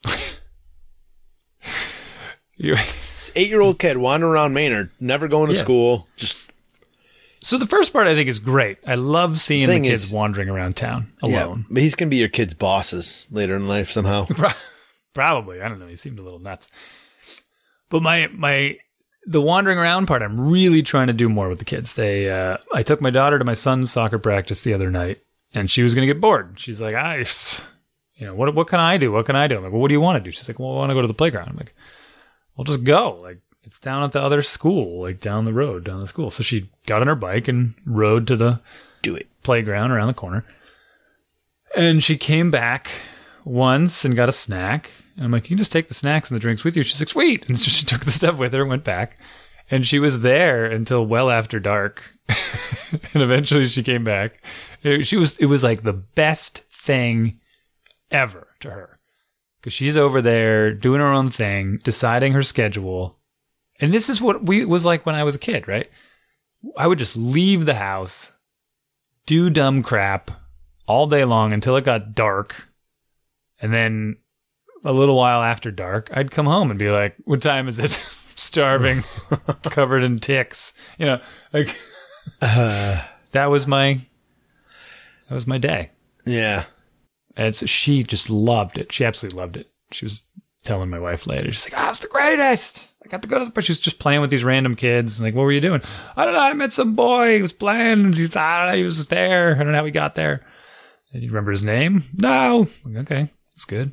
This 8-year-old kid wandering around Maynard, never going to school. So the first part I think is great. I love seeing the kids wandering around town alone. Yeah, but he's going to be your kids' bosses later in life somehow. Probably. I don't know. He seemed a little nuts. But the wandering around part, I'm really trying to do more with the kids. I took my daughter to my son's soccer practice the other night, and she was going to get bored. She's like, what can I do? What can I do? I'm like, well, what do you want to do? She's like, well, I want to go to the playground. I'm like, well, just go. Like, it's down at the other school, like down the road, down the school. So she got on her bike and rode to the playground around the corner. And she came back once and got a snack. And I'm like, you can just take the snacks and the drinks with you. She's like, sweet. And so she took the stuff with her and went back. And she was there until well after dark. And eventually she came back. It was like the best thing ever to her. Because she's over there doing her own thing, deciding her schedule. And this is what was like when I was a kid, right? I would just leave the house, do dumb crap all day long until it got dark. And then a little while after dark, I'd come home and be like, what time is it? Starving, covered in ticks. Like that was my day. Yeah. And she just loved it. She absolutely loved it. She was telling my wife later. She's like, it's the greatest. I got to go to the... But she was just playing with these random kids. And like, what were you doing? I don't know. I met some boy. He was playing. He was there. I don't know how he got there. Do you remember his name? No. Okay. That's good.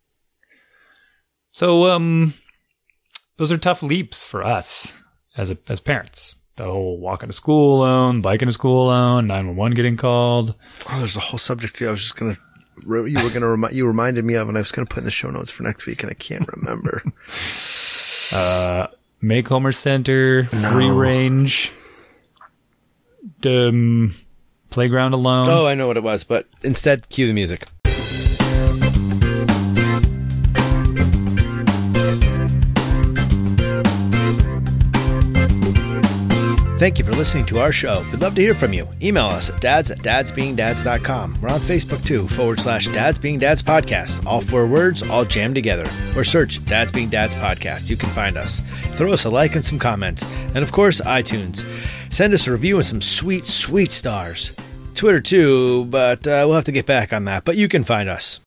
So, those are tough leaps for us as parents. The whole walking to school alone, biking to school alone, 911 getting called. Oh, there's a whole subject here. I was just going to... You reminded me of, and I was going to put in the show notes for next week, and I can't remember. Make Homer Center, free range, playground alone. Oh, I know what it was, but instead, cue the music. Thank you for listening to our show. We'd love to hear from you. Email us at dads@dadsbeingdads.com. We're on Facebook too, /Dads Being Dads Podcast. All 4 words, all jammed together. Or search Dads Being Dads Podcast. You can find us. Throw us a like and some comments. And of course, iTunes. Send us a review and some sweet, sweet stars. Twitter too, but we'll have to get back on that. But you can find us.